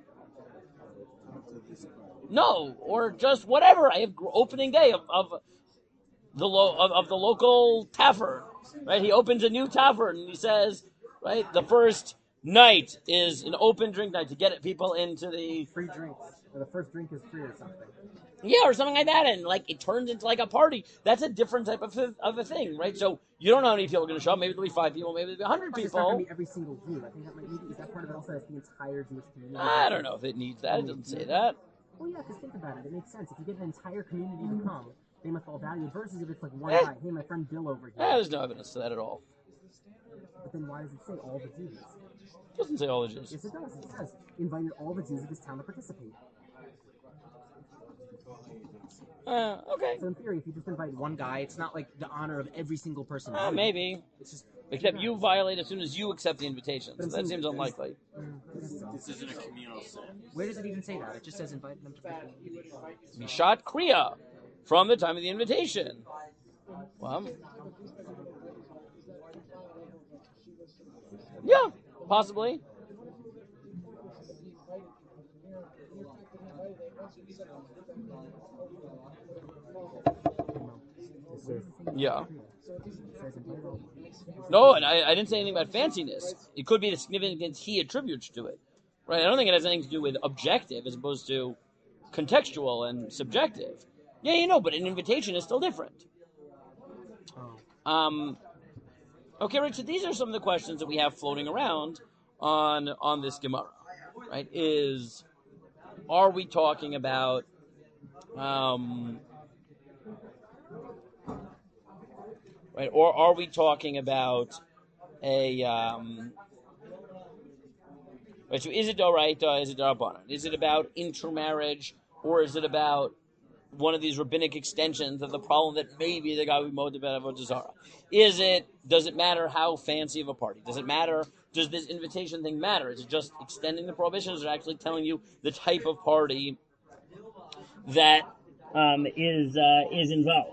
no, or just whatever. I have opening day of, of the lo, of, of the local tavern, right? He opens a new tavern and he says, right, the first night is an open drink night to get people into the Free drinks. Or the first drink is free or something. yeah, or something like that, and like it turns into like a party. That's a different type of of a thing, right? So you don't know how many people are going to show up. Maybe there'll be five people, maybe there'll be a hundred It's not going people. to be every single Jew. I think that might maybe is that part of it also has the entire Jewish community. I don't know if it needs that. It doesn't say that. Well, yeah, because think about it. It makes sense. If you get an entire community to come, they must all value it. Versus if it's like one Eh. guy. Hey, my friend Bill over here. Eh, there's no evidence to that at all. But then why does it say all the Jews? It doesn't say all the Jews. Yes, it does. It says invited all the Jews of this town to participate. Uh, okay, So in theory, if you just invite one guy, it's not like the honor of every single person. uh, maybe. It's just Except you violate as soon as you accept the invitation. So that seems unlikely. This isn't a communal sin. where does it even say that? It just says invite them to participate. Mishat Kriya from the time of the invitation. Well, yeah, possibly. Yeah. No, and I, I didn't say anything about fanciness. It could be the significance he attributes to it. Right? I don't think it has anything to do with objective as opposed to contextual and subjective. Yeah, you know, but an invitation is still different. Um, okay, right, so these are some of the questions that we have floating around on on this Gemara. Right? Is are we talking about um, right, or are we talking about a um, right? So is it doraita? Is it darabanan? Is it about intermarriage, or is it about one of these rabbinic extensions of the problem that maybe the guy we mowed about avodah zarah? Is it? Does it matter how fancy of a party? Does it matter? Does this invitation thing matter? Is it just extending the prohibitions, or actually telling you the type of party that um, is uh, is involved?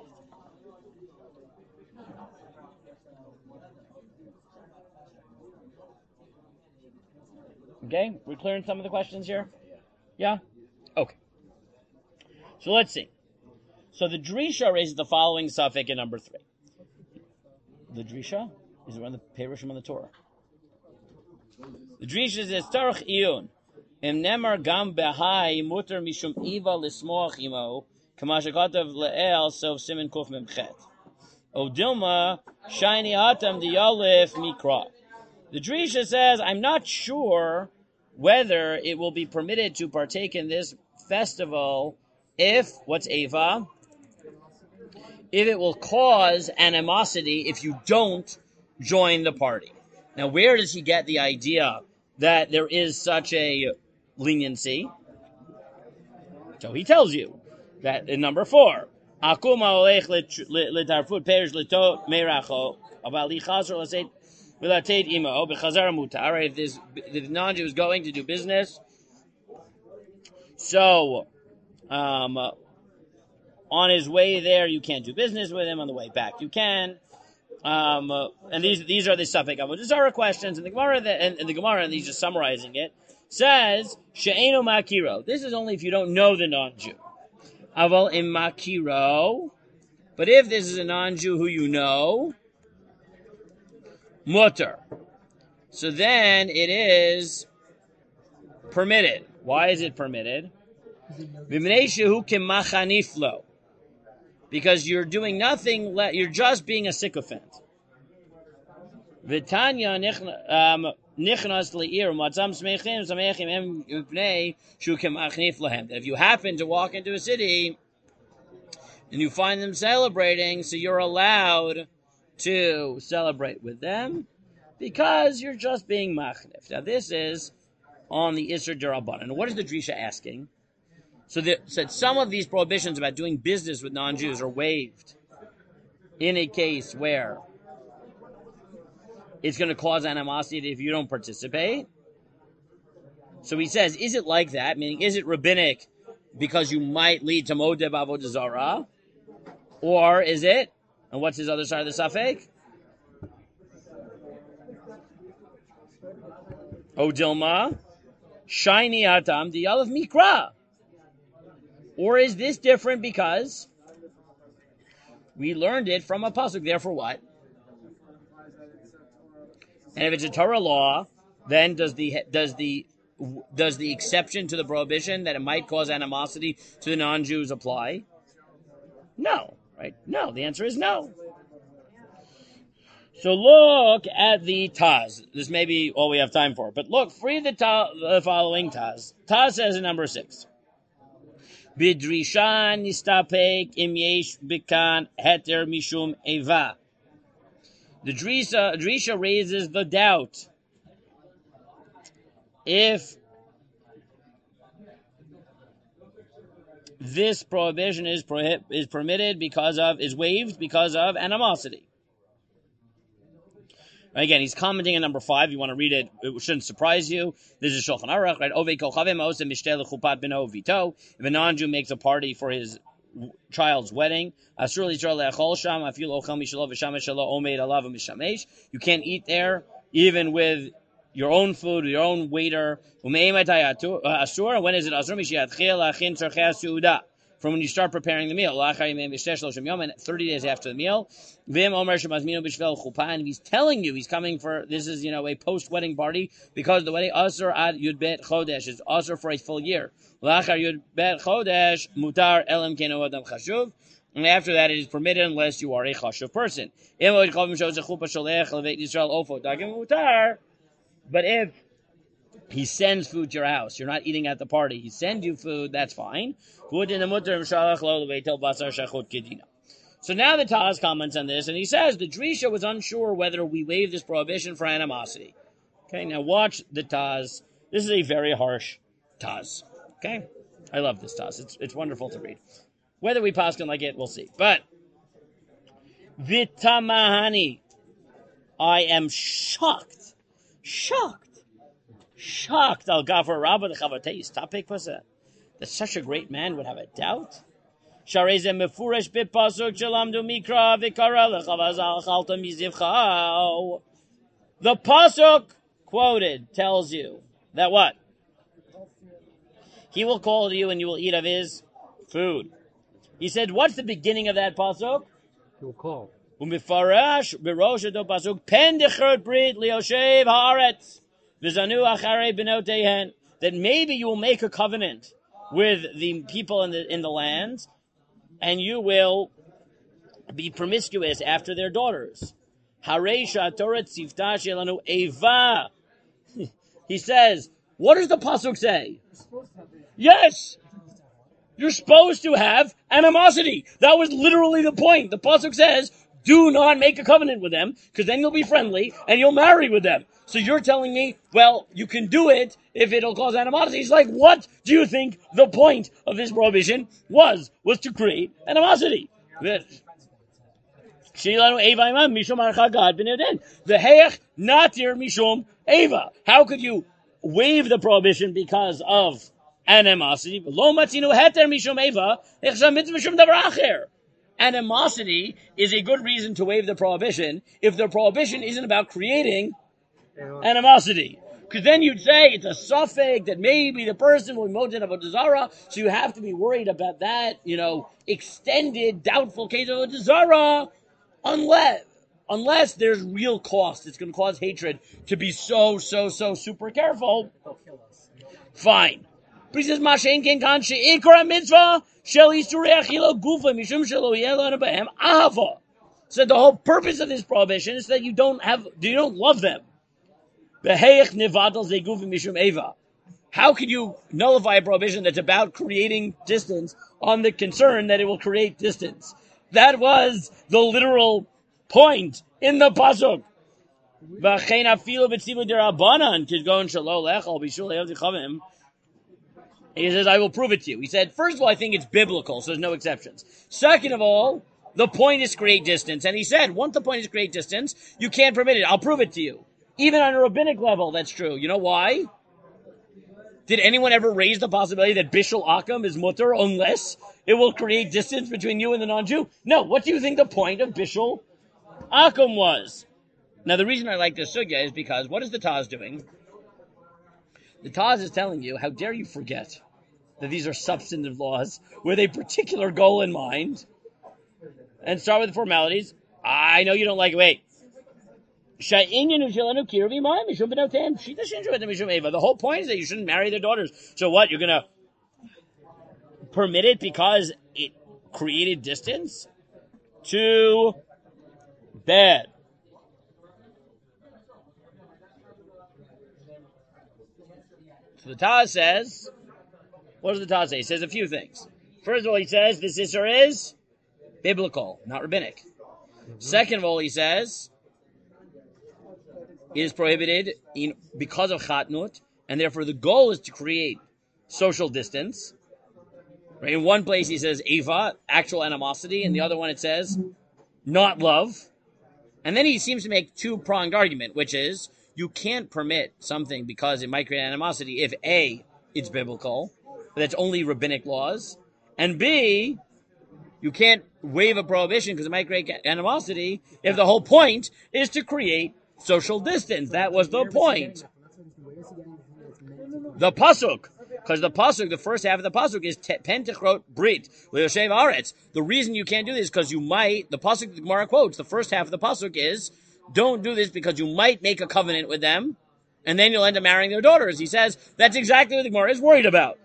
Okay, we're clearing some of the questions here? Yeah? Okay. So let's see. So the Drisha raises the following suffix in number three. The Drisha? Is it on the Perushim on the Torah? The Drisha says, Tarach Iyun. Im nemar gam behai muter mishum iva lismoach imo kama shekatav le'el sof simen kuf memchet. O Dilma, shiny atam diyalif mikra. The Drisha says, I'm not sure whether it will be permitted to partake in this festival if, what's Eva? If it will cause animosity if you don't join the party. Now, where does he get the idea that there is such a leniency? So he tells you that in number four, Akuma olech letarfut perish leto meracho avali chazor laseit v'latet imo b'chazar mutar. If this the non-Jew is going to do business, so um, on his way there you can't do business with him. On the way back you can. Um, uh, and these these are the suffix avodah zarah questions, and the Gemara the, and, and the Gemara, and he's just summarizing it. Says she'eno makiro. This is only if you don't know the non-Jew. Aval im makiro. But if this is a non-Jew who you know, mutter. So then it is permitted. Why is it permitted? Because you're doing nothing, you're just being a sycophant. Vitanya nichnas le'ir matzam smechim smechim em upnei shukem achnif lahem. If you happen to walk into a city and you find them celebrating, so you're allowed to celebrate with them because you're just being machnif. Now this is on the Isser Derabanan. What is the Drisha asking? So that said some of these prohibitions about doing business with non-Jews are waived in a case where it's going to cause animosity if you don't participate. So he says, is it like that? Meaning, is it rabbinic because you might lead to modeh b'avodah zarah? Or is it, and what's his other side of the safek? O Dilma, shiny atam the Aleph Mikra. Or is this different because we learned it from a pasuk? Therefore, what? And if it's a Torah law, then does the does the does the exception to the prohibition that it might cause animosity to the non-Jews apply? No, right? No. The answer is no. So look at the Taz. This may be all we have time for, but look, free the, ta- the following Taz. Taz says in number six. Bidrisha nistapek im yesh bikan heter mishum eva. The Drisha, Drisha raises the doubt if this prohibition is prohib- is permitted because of, is waived because of animosity. Again, he's commenting on number five. You want to read it, it shouldn't surprise you. This is Shulchan Aruch, right? Ove kochavim os mishteh lechupat beno vito. If a non-Jew makes a party for his child's wedding, asur l'yisrael le'achol sham afil ochel mishalo v'shamesh shelo omeid alav v'mishamesh. You can't eat there, even with your own food, your own waiter. Umeim atay asur. When is it asur? Mishyatchil achin tzarchei suuda. From when you start preparing the meal, and thirty days after the meal, and he's telling you he's coming for, this is, you know, a post-wedding party, because the wedding, asr ad yud bet chodesh, is asr for a full year. Yud bet chodesh, mutar elam keno adam chashuv, and after that it is permitted unless you are a chashuv person. But if he sends food to your house, you're not eating at the party, he sends you food, that's fine. So now the Taz comments on this, and he says the Drisha was unsure whether we waive this prohibition for animosity. Okay, now watch the Taz. This is a very harsh Taz. Okay, I love this Taz. It's it's wonderful to read. Whether we paskin like it, we'll see. But Vitamahani, I am shocked, shocked, shocked. Al Gafar Rabba the Chavatei Tapek Pasa. That such a great man would have a doubt? The pasuk quoted tells you that what? He will call to you and you will eat of his food. He said, what's the beginning of that pasuk? He will call. That maybe you will make a covenant with the people in the in the land, and you will be promiscuous after their daughters. He says, what does the pasuk say? Yes, you're supposed to have animosity. That was literally the point. The pasuk says, do not make a covenant with them, because then you'll be friendly and you'll marry with them. So you're telling me, well, you can do it if it'll cause animosity. He's like, what do you think the point of this prohibition was? Was to create animosity. The heyach natir mishum eva. How could you waive the prohibition because of animosity? Animosity is a good reason to waive the prohibition if the prohibition isn't about creating animosity. Because then you'd say it's a suffix that maybe the person will be motin about Zara, so you have to be worried about that, you know, extended, doubtful case of Zara, unless, unless there's real cost. It's going to cause hatred to be so, so, so super careful. Fine. But he says, Mashen ken kan she'ikra mitzvah shel isurei achila gufa mishum shelo yeh lanu b'hem ahava. So the whole purpose of this prohibition is that you don't have, you don't love them. Beheich nevadal ze gufa mishum eva. How could you nullify a prohibition that's about creating distance on the concern that it will create distance? That was the literal point in the pasuk. He says, I will prove it to you. He said, first of all, I think it's biblical, so there's no exceptions. Second of all, the point is create distance. And he said, once the point is create distance, you can't permit it. I'll prove it to you. Even on a rabbinic level, that's true. You know why? Did anyone ever raise the possibility that Bishul Akam is mutter unless it will create distance between you and the non-Jew? No. What do you think the point of Bishul Akam was? Now, the reason I like this sugya is because what is the Taz doing? The Taz is telling you, how dare you forget that these are substantive laws with a particular goal in mind, and start with the formalities. I know you don't like it. Wait. The whole point is that you shouldn't marry their daughters. So what? You're going to permit it because it created distance? Too bad. So the Taz says, what does the Taz say? He says a few things. First of all, he says this Isser is biblical, not rabbinic. Mm-hmm. Second of all, he says it is prohibited in because of chatnut, and therefore the goal is to create social distance. Right? In one place he says eva, actual animosity, and the other one it says not love. And then he seems to make two-pronged argument, which is you can't permit something because it might create animosity if A, it's biblical, but that's only rabbinic laws, and B, you can't waive a prohibition because it might create animosity if the whole point is to create social distance. That was the point. The pasuk, because the pasuk, the first half of the pasuk is pentechrot brit le'yoshev aretz. The reason you can't do this is because you might. The pasuk the Gemara quotes, the first half of the pasuk is, don't do this because you might make a covenant with them, and then you'll end up marrying their daughters. He says that's exactly what the Gemara is worried about.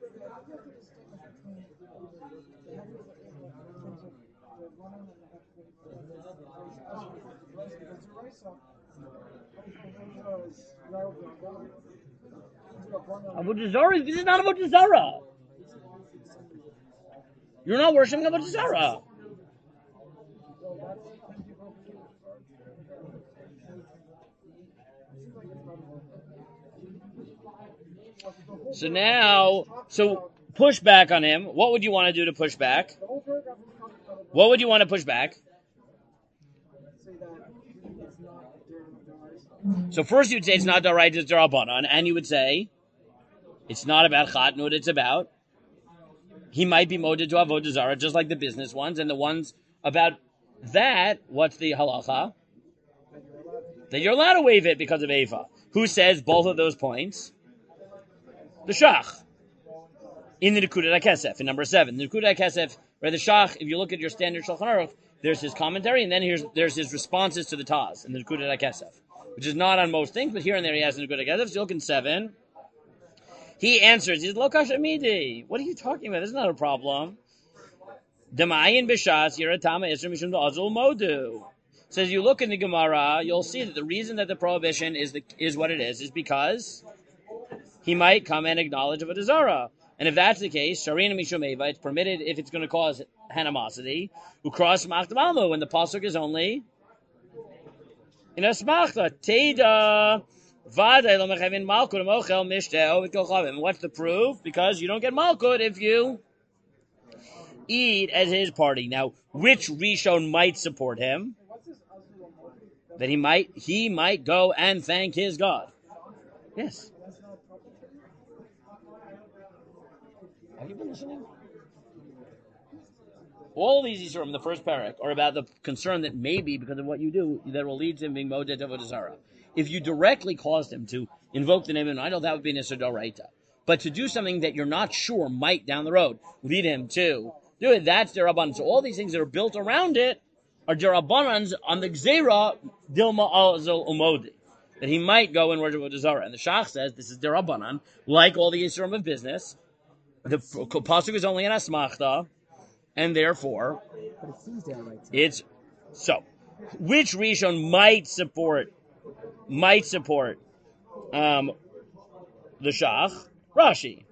Avodah Zarah, this is not Avodah Zarah. You're not worshiping Avodah Zarah. So now, so push back on him. What would you want to do to push back? What would you want to push back? So first you'd say it's not Daraita, it's Darabanan, and you would say it's not about Chatnut, it's about he might be moded to Avodah Zarah, just like the business ones, and the ones about that, what's the halacha? That you're allowed to waive it because of Eva. Who says both of those points? The Shach. In the Nekudat HaKesef, in number seven. The Nekudat HaKesef, where the Shach, if you look at your standard Shulchan Aruch, there's his commentary, and then here's, there's his responses to the Taz, in the Nekudat HaKesef, which is not on most things, but here and there he has the Nekudat HaKesef. So you look in seven. He answers, he's Lo Kasha Midi. What are you talking about? This is not a problem. Demayin B'Shas Yeratama Isra Mishum Azul Modu. Says you look in the Gemara, you'll see that the reason that the prohibition is the, is what it is, is because he might come and acknowledge Avodah Zarah. And if that's the case, Sharina Mishum Eva, it's permitted if it's going to cause animosity. Ukras Machtamalmu, when the pasuk is only in a smachta. Teda Vadei lo mechavin malkut mochel mishteo v'kolchavim. What's the proof? Because you don't get malkut if you eat at his party. Now, which Rishon might support him? That he might he might go and thank his God. Yes. Have you been listening? All these Yisroel in the first parak are about the concern that maybe because of what you do, that will lead to him being moded Avodah Zarah. If you directly caused him to invoke the name of an idol, that would be an Isser Doraita. But to do something that you're not sure might down the road lead him to do it, that's Derabanan. So all these things that are built around it are Derabanans on the Gzeira Dilma Azul Umodi. that he might go and worship Avodah Zarah. And the Shach says this is derabanan, like all the Yisurim of business. The pasuk is only an asmachta, and therefore But it seems they are right. it's so. Which Rishon might support might support um, the Shach? Rashi,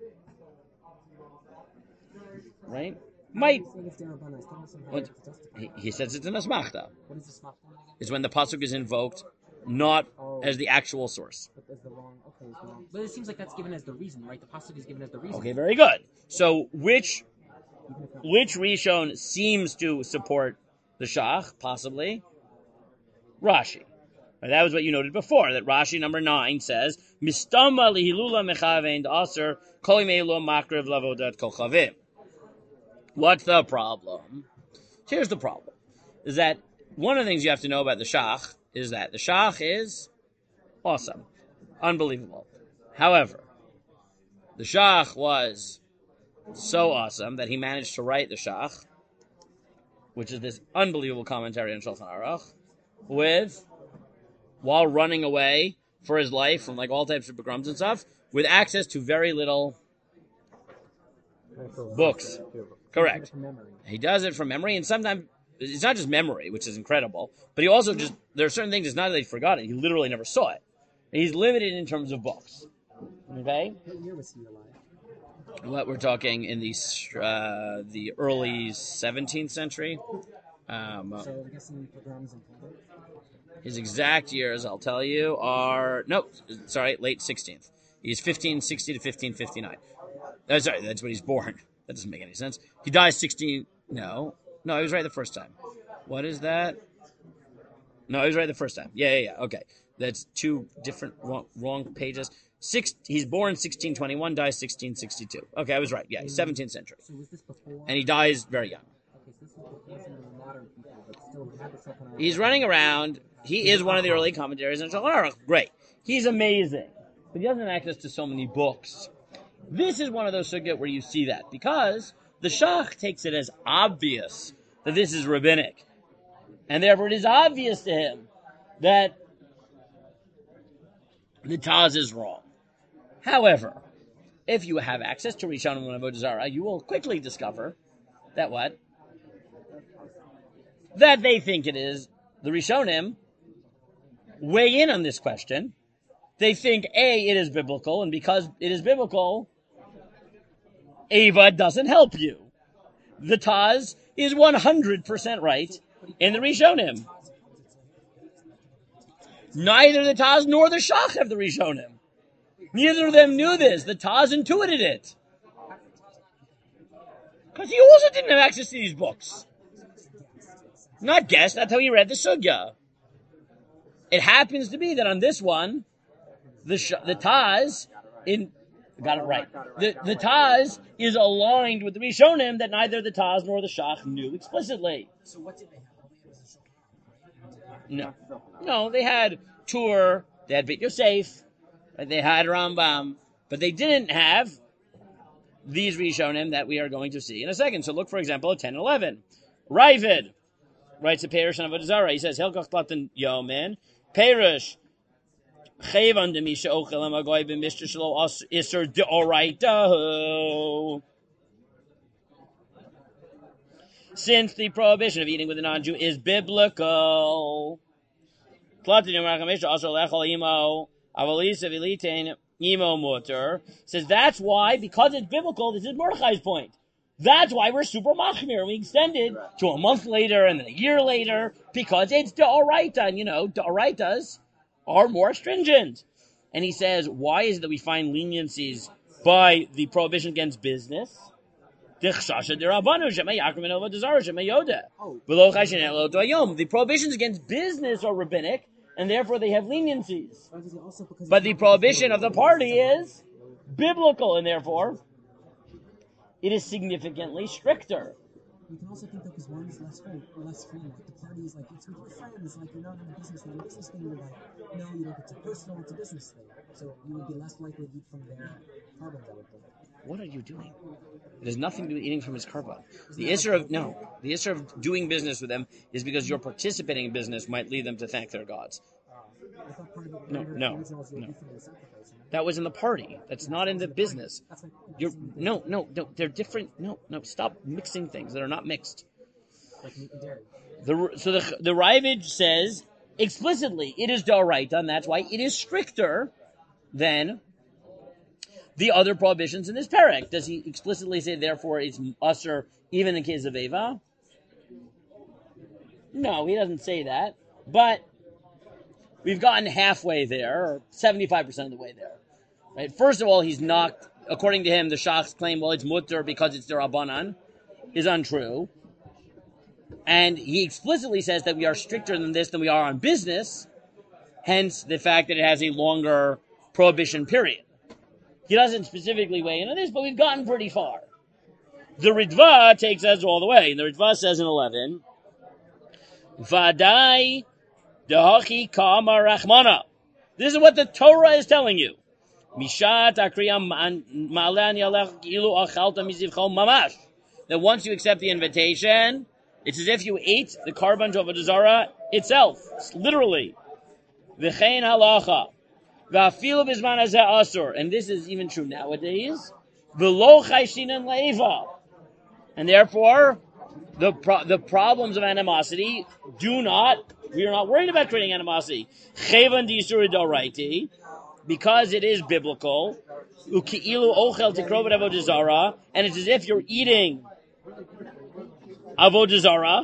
right? Might. What? He, he says it's an asmachta. What is the smachta again? Is when the pasuk is invoked, not Oh. as the actual source. But there's the wrong. Okay, it's the wrong. But it seems like that's given as the reason, right? The pasuk is given as the reason. Okay, very good. So which Even if not- which Rishon seems to support the Shach? Possibly Rashi. And that was what you noted before, that Rashi number nine says, Mistama lihilula mechavein aser kol meilo makriv lavodat kochavim. What's the problem? Here's the problem. Is that one of the things you have to know about the Shach is that the Shach is awesome. Unbelievable. However, the Shach was so awesome that he managed to write the Shach, which is this unbelievable commentary on Shulchan Aruch, with, while running away for his life from like all types of pogroms and stuff, with access to very little books. Correct. From memory. He does it from memory, and sometimes it's not just memory, which is incredible, but he also just, there are certain things, it's not that he forgot it, he literally never saw it. He's limited in terms of books. Okay? What year was he alive? What we're talking in the, uh, the early seventeenth century. Um, So I'm guessing pogroms and plunder. his exact years, I'll tell you, are, no, sorry, late sixteenth. He's fifteen sixty to fifteen fifty-nine. Uh, sorry, that's when he's born. That doesn't make any sense. He dies sixteen, no. No, he was right the first time. What is that? No, he was right the first time. Yeah, yeah, yeah. Okay. That's two different wrong, wrong pages. Six. He's born sixteen twenty-one, dies sixteen sixty-two. Okay, I was right. Yeah, he's seventeenth century. So was this before? And he dies very young. Okay, so this was before some of the modern people, but still had the Shulchan Aruch. He's running around. He is one of the early commentaries on Shulchan Aruch. Great. He's amazing. But he doesn't have access to so many books. This is one of those sugya where you see that, because the Shach takes it as obvious that this is rabbinic. And therefore it is obvious to him that the Taz is wrong. However, if you have access to Rishonim and Avodah Zarah, you will quickly discover that what? That they think it is. The Rishonim weigh in on this question. They think, A, it is biblical, and because it is biblical, Ava doesn't help you. The Taz is one hundred percent right in the Rishonim. Neither the Taz nor the Shach have the Rishonim. Neither of them knew this. The Taz intuited it. Because he also didn't have access to these books. Not guess, that's how he read the Sugya. It happens to be that on this one, the sh- the Taz in got it right. The the Taz is aligned with the Rishonim that neither the Taz nor the Shach knew explicitly. So what did they have? All they had was a Shulchan Aruch, right? No, no, they had Tur, they had Beit Yosef, they had Rambam, but they didn't have these Rishonim that we are going to see in a second. So look, for example, at ten and eleven. Ravid writes a Perush on Avodah Zarah. He says, Helkach Platan Yomen, Perush, Chevan de Misha Ochel Amagoy b'Mishter Shelo Iser Deoraita. Since the prohibition of eating with a non-Jew is biblical, Platan Yom Rachamisha also Lechol Imo Avalisa V'Litein Imo Mutter says that's why, because it's biblical, this is Mordechai's point. That's why we're super machmir. We extended to a month later and then a year later because it's Deoraita, and you know, Deoraitas are more stringent. And he says, why is it that we find leniencies by the prohibition against business? The prohibitions against business are rabbinic, and therefore they have leniencies. But the prohibition of the party is biblical, and therefore it is significantly stricter. You can also think that because one is less free, or less free, like the party is like, it's with your friends, like you're not in a business thing. A business thing, you're like, no, you don't, it's a personal, it's a business thing. So you would be less likely to eat from their carbon, I would think. What are you doing? It has nothing to do with eating from his carbon. The issue of, no, the issue of doing business with them is because your participating in business might lead them to thank their gods. I thought part of it No, under no, foods was you'll no. eat from the sacrifice. You know? That was in the party. That's not in the business. That's like You're that's in the no, business, no, no. They're different. No, no. Stop mixing things that are not mixed. like meat and dairy. The so the the Rivage says explicitly it is d'oraita, and that's why it is stricter than the other prohibitions in this parak. Does he explicitly say therefore it's usher even in case of Eva? No, he doesn't say that. But we've gotten halfway there, or seventy-five percent of the way there. Right? First of all, he's knocked, according to him, the Shach's claim, well, it's mutter because it's the Rabbanan, is untrue. And he explicitly says that we are stricter than this than we are on business, hence the fact that it has a longer prohibition period. He doesn't specifically weigh in on this, but we've gotten pretty far. The Ritva takes us all the way. The Ritva says in eleven, Vadai dehachi kama rachmana. This is what the Torah is telling you. Mishat akriyam ma'alan yalech ilu achalta mizivchom mamash. That once you accept the invitation, it's as if you ate the carbon of a Zarah itself. It's literally. V'chein halacha. V'afilu b'zman hazeh asur. And this is even true nowadays. V'lo chayshinan le'eva. And therefore, the pro- the problems of animosity do not, we are not worried about creating animosity. Chevan d'isur d'oraiti, because it is biblical. Uki'ilu ochel tikrovet avodah zarah, and it's as if you're eating avodah zarah.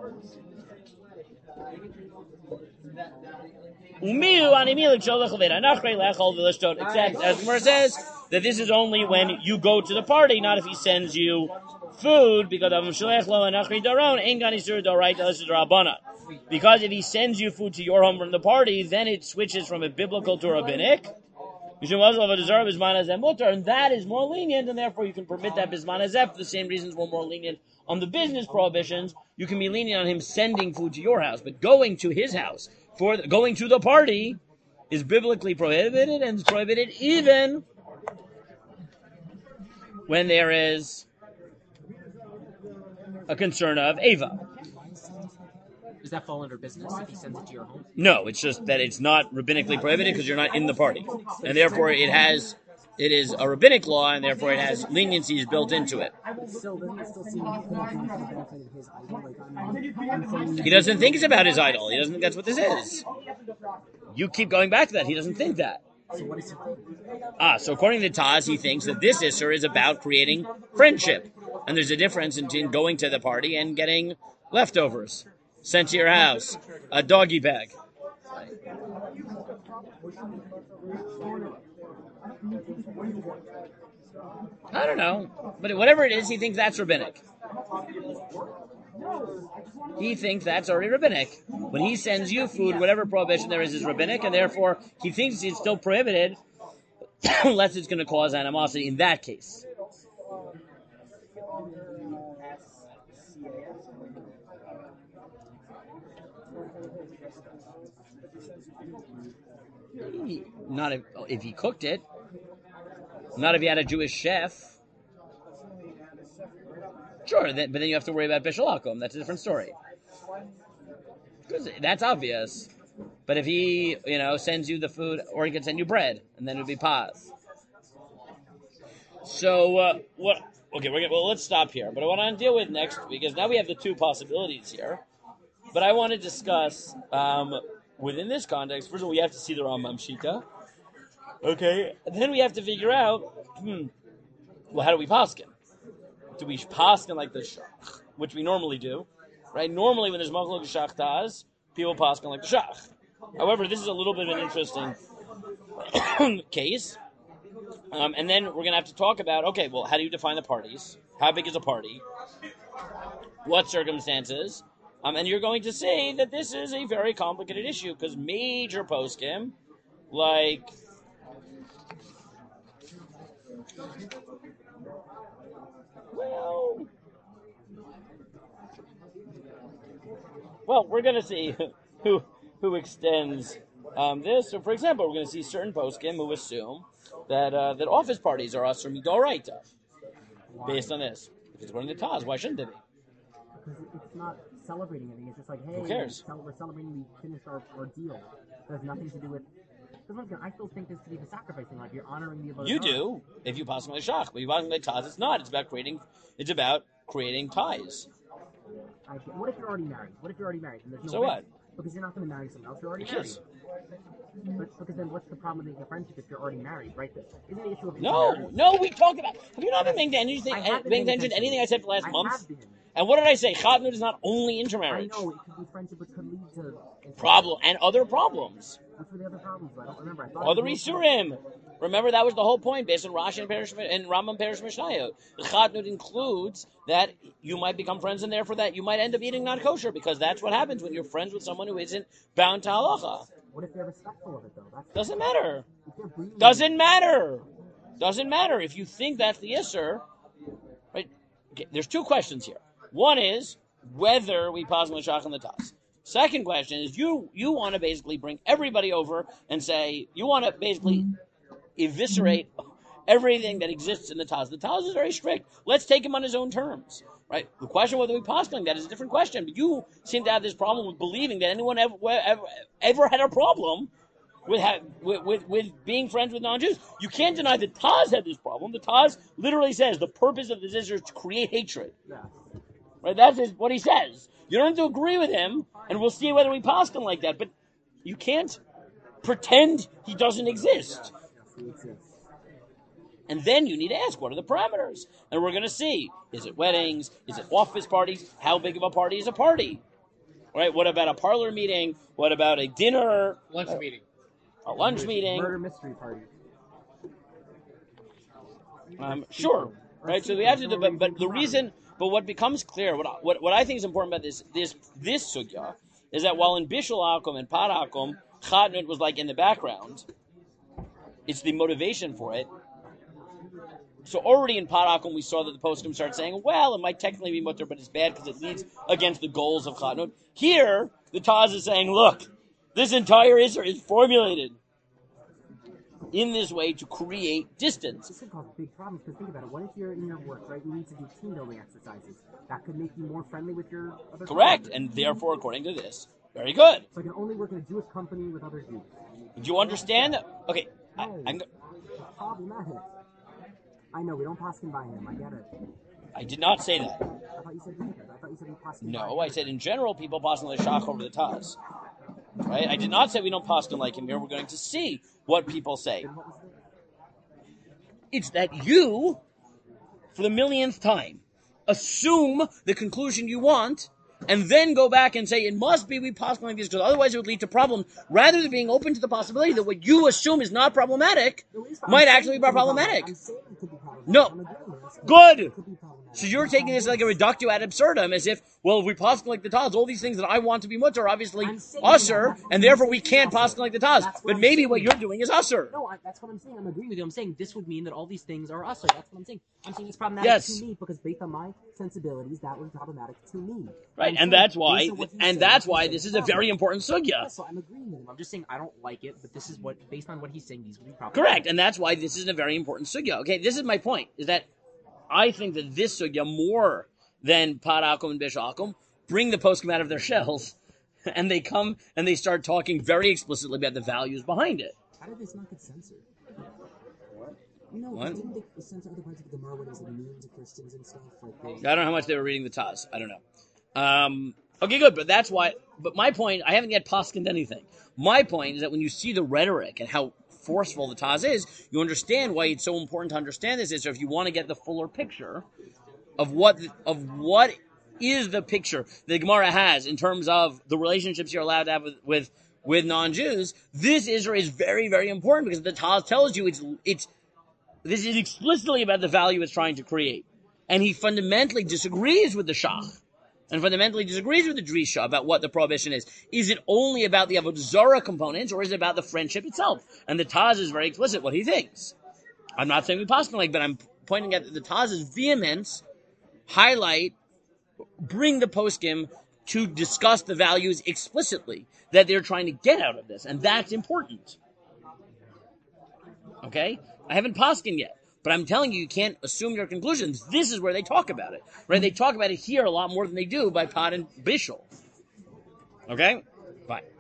Umiu animilik sholach leveda nachrei lechol v'lishtot. Except, as Gemara says, that this is only when you go to the party, not if he sends you food, because of sholech lo anachri daron ein gan isur d'oraita l'isur d'rabbanan. Because if he sends you food to your home from the party, then it switches from a biblical to a rabbinic. And that is more lenient, and therefore you can permit that bisman hazeh for the same reasons we're more lenient on the business prohibitions. You can be lenient on him sending food to your house, but going to his house, for the, going to the party, is biblically prohibited, and it's prohibited even when there is a concern of Eva. Does that fall under business if he sends it to your home? No, it's just that it's not rabbinically prohibited because you're not in the party. And therefore it has, it is a rabbinic law, and therefore it has leniencies built into it. Still, doesn't it still seem to be for the benefit of his idol? Like, I'm, I'm from He doesn't think it's about his idol. He doesn't think that's what this is. You keep going back to that. He doesn't think that. So what is he thinking? Ah, so according to Taz, he thinks that this Isser is about creating friendship. And there's a difference between going to the party and getting leftovers sent to your house. A doggy bag. I don't know. But whatever it is, he thinks that's rabbinic. He thinks that's already rabbinic. When he sends you food, whatever prohibition there is is rabbinic, and therefore he thinks it's still prohibited unless it's going to cause animosity in that case. He, not if, if he cooked it. Not if he had a Jewish chef. Sure, then, but then you have to worry about Bishul Akum. That's a different story. Because that's obvious. But if he, you know, sends you the food, or he can send you bread, and then it would be paz. So, uh, what? Okay, we're gonna, well, let's stop here. But I want to deal with next, because now we have the two possibilities here. But I want to discuss, um, within this context, first of all, we have to see the Rambam Shita. Okay, and then we have to figure out, hmm, well, how do we paskin? Do we paskin like the shach, which we normally do, right? Normally, when there's machlok shach taz, people paskin like the shach. However, this is a little bit of an interesting case. Um, and then we're going to have to talk about, okay, well, how do you define the parties? How big is a party? What circumstances? Um, and you're going to say that this is a very complicated issue because major poskim, like Well, well, we're going to see who who extends um, this. So, for example, we're going to see certain poskim who assume that uh, that office parties are usher midoraita based on this. If it's according to Taz, why shouldn't they be? Because it's not celebrating anything. It's just like, hey, Who cares? We're celebrating we finished our, our deal. It has nothing to do with. Because once again, I still think this to be the sacrificing. Like you're honoring the avodah You zarah. do, if you pass like shach. But you pass like taz, it's not. It's about creating. It's about creating ties. I get- what if you're already married? What if you're already married? And there's no So ring? what? Because you're not going to marry someone else. You're already Your married. kids. But because then what's the problem with making a friendship if you're already married, right? Isn't the issue of No, intermarriage? no, we talked about. Have you not been paying anything, I have been paying paying attention to attention. anything I said for the last I month? have been. And what did I say? Chatnut is not only I intermarriage. know it could be friendship, which could lead to Problem and other problems. Which were the other problems? I don't remember. I thought Other it was- Isurim. Remember, that was the whole point based on Rashi and, Perish, and Rambam Perish Mishnayot. The Chatnut includes that you might become friends, and therefore that you might end up eating non kosher, because that's what happens when you're friends with someone who isn't bound to halacha. What if they're respectful of it though? That's Doesn't matter. if they're breathing- Doesn't matter. Doesn't matter. If you think that's the Isser, right? Okay, there's two questions here. One is whether we pause on the Shach and the Taz. Second question is you you want to basically bring everybody over and say, you want to basically eviscerate everything that exists in the Taz. The Taz is very strict. Let's take him on his own terms. Right? The question whether we postling that is a different question. But you seem to have this problem with believing that anyone ever ever, ever had a problem with, ha- with, with with being friends with non-Jews. You can't deny that Taz had this problem. The Taz literally says the purpose of this is to create hatred. Yeah. Right? That's his, what he says. You don't have to agree with him, and we'll see whether we postling like that. But you can't pretend he doesn't exist. He exists. And then you need to ask, what are the parameters? And we're going to see, is it weddings? Is it office parties? How big of a party is a party? Right? What about a parlor meeting? What about a dinner? Lunch meeting. A lunch meeting? Murder mystery party. Um, sure. Right? So we have to do, but, but the reason, but what becomes clear, what, I- what, what I think is important about this, this, this sugya, is that while in Bishul Akum and Par Akum, Chatnut was like in the background, it's the motivation for it. So already in Parakum, we saw that the poskim start saying, well, it might technically be mutter, but it's bad because it leads against the goals of Chatnut. Here, the Taz is saying, look, this entire Isser is formulated in this way to create distance. This could cause big problems, because think about it. What if you're in your work, right? You need to do team building exercises. That could make you more friendly with your other Correct. coworkers. And therefore, according to this, very good. So I can only work in a Jewish company with other Jews. Do you understand that? Okay. I, No. I'm, It's problematic. I know, we don't pass him by him. I get it. I did not say that. I thought you said you did. I thought you said we pass him by No, him. I said in general, people passing the Shach over the Taz. Right? I did not say we don't pass him like him here. We're going to see what people say. Then what was the... It's that you, for the millionth time, assume the conclusion you want, and then go back and say, it must be we possibly like this, because otherwise it would lead to problems, rather than being open to the possibility that what you assume is not problematic No, it is- I'm might saying actually it be could problematic. I'm saying it could be problematic. No. I'm agreeing with this. Good. It could be problematic. So you're taking this like a reductio ad absurdum, as if, well, if we possibly like the Taz, all these things that I want to be mutter are obviously I'm saying usser, that. and therefore we I'm can't saying possibly like the Taz. That's what But I'm maybe saying. what you're doing is usser. No, I, that's what I'm saying. I'm agreeing with you. I'm saying this would mean that all these things are usher. That's what I'm saying. I'm saying it's problematic Yes. to me because based on my sensibilities, that was problematic to me. Right, I'm and saying that's why, based on what he's and saying, that's he's why saying this it's is a very problematic. important sugya. Yeah, so I'm agreeing with him. I'm just saying I don't like it, but this is what, based on what he's saying, these would be problematic. Correct, and that's why this is a very important sugya. Okay, this is my point, is that I think that this sugya, more than Parakum and Bishakum, bring the poskim out of their shells, and they come and they start talking very explicitly about the values behind it. How did this not get censored? What? No, What? didn't they censor other parts of the Gemara when it was like mean to Christians and stuff? Like they, I don't know how much they were reading the Taz. I don't know. Um, okay, good, but that's why. But my point, I haven't yet poskined anything. My point is that when you see the rhetoric and how forceful the Taz is, you understand why it's so important to understand this. Is so if you want to get the fuller picture of what of what is the picture the Gemara has in terms of the relationships you're allowed to have with with, with non-Jews, this Isra is very, very important because the Taz tells you it's it's this is explicitly about the value it's trying to create. And he fundamentally disagrees with the Shach. And fundamentally disagrees with the Drisha about what the prohibition is. Is it only about the Avodah Zarah components, or is it about the friendship itself? And the Taz is very explicit what he thinks. I'm not saying we paskin like, but I'm pointing at the Taz's vehemence, highlight, bring the poskim to discuss the values explicitly that they're trying to get out of this. And that's important. Okay? I haven't poskin yet. But I'm telling you, you can't assume your conclusions. This is where they talk about it. Right? They talk about it here a lot more than they do by Pod and Bishul. Okay? Fine.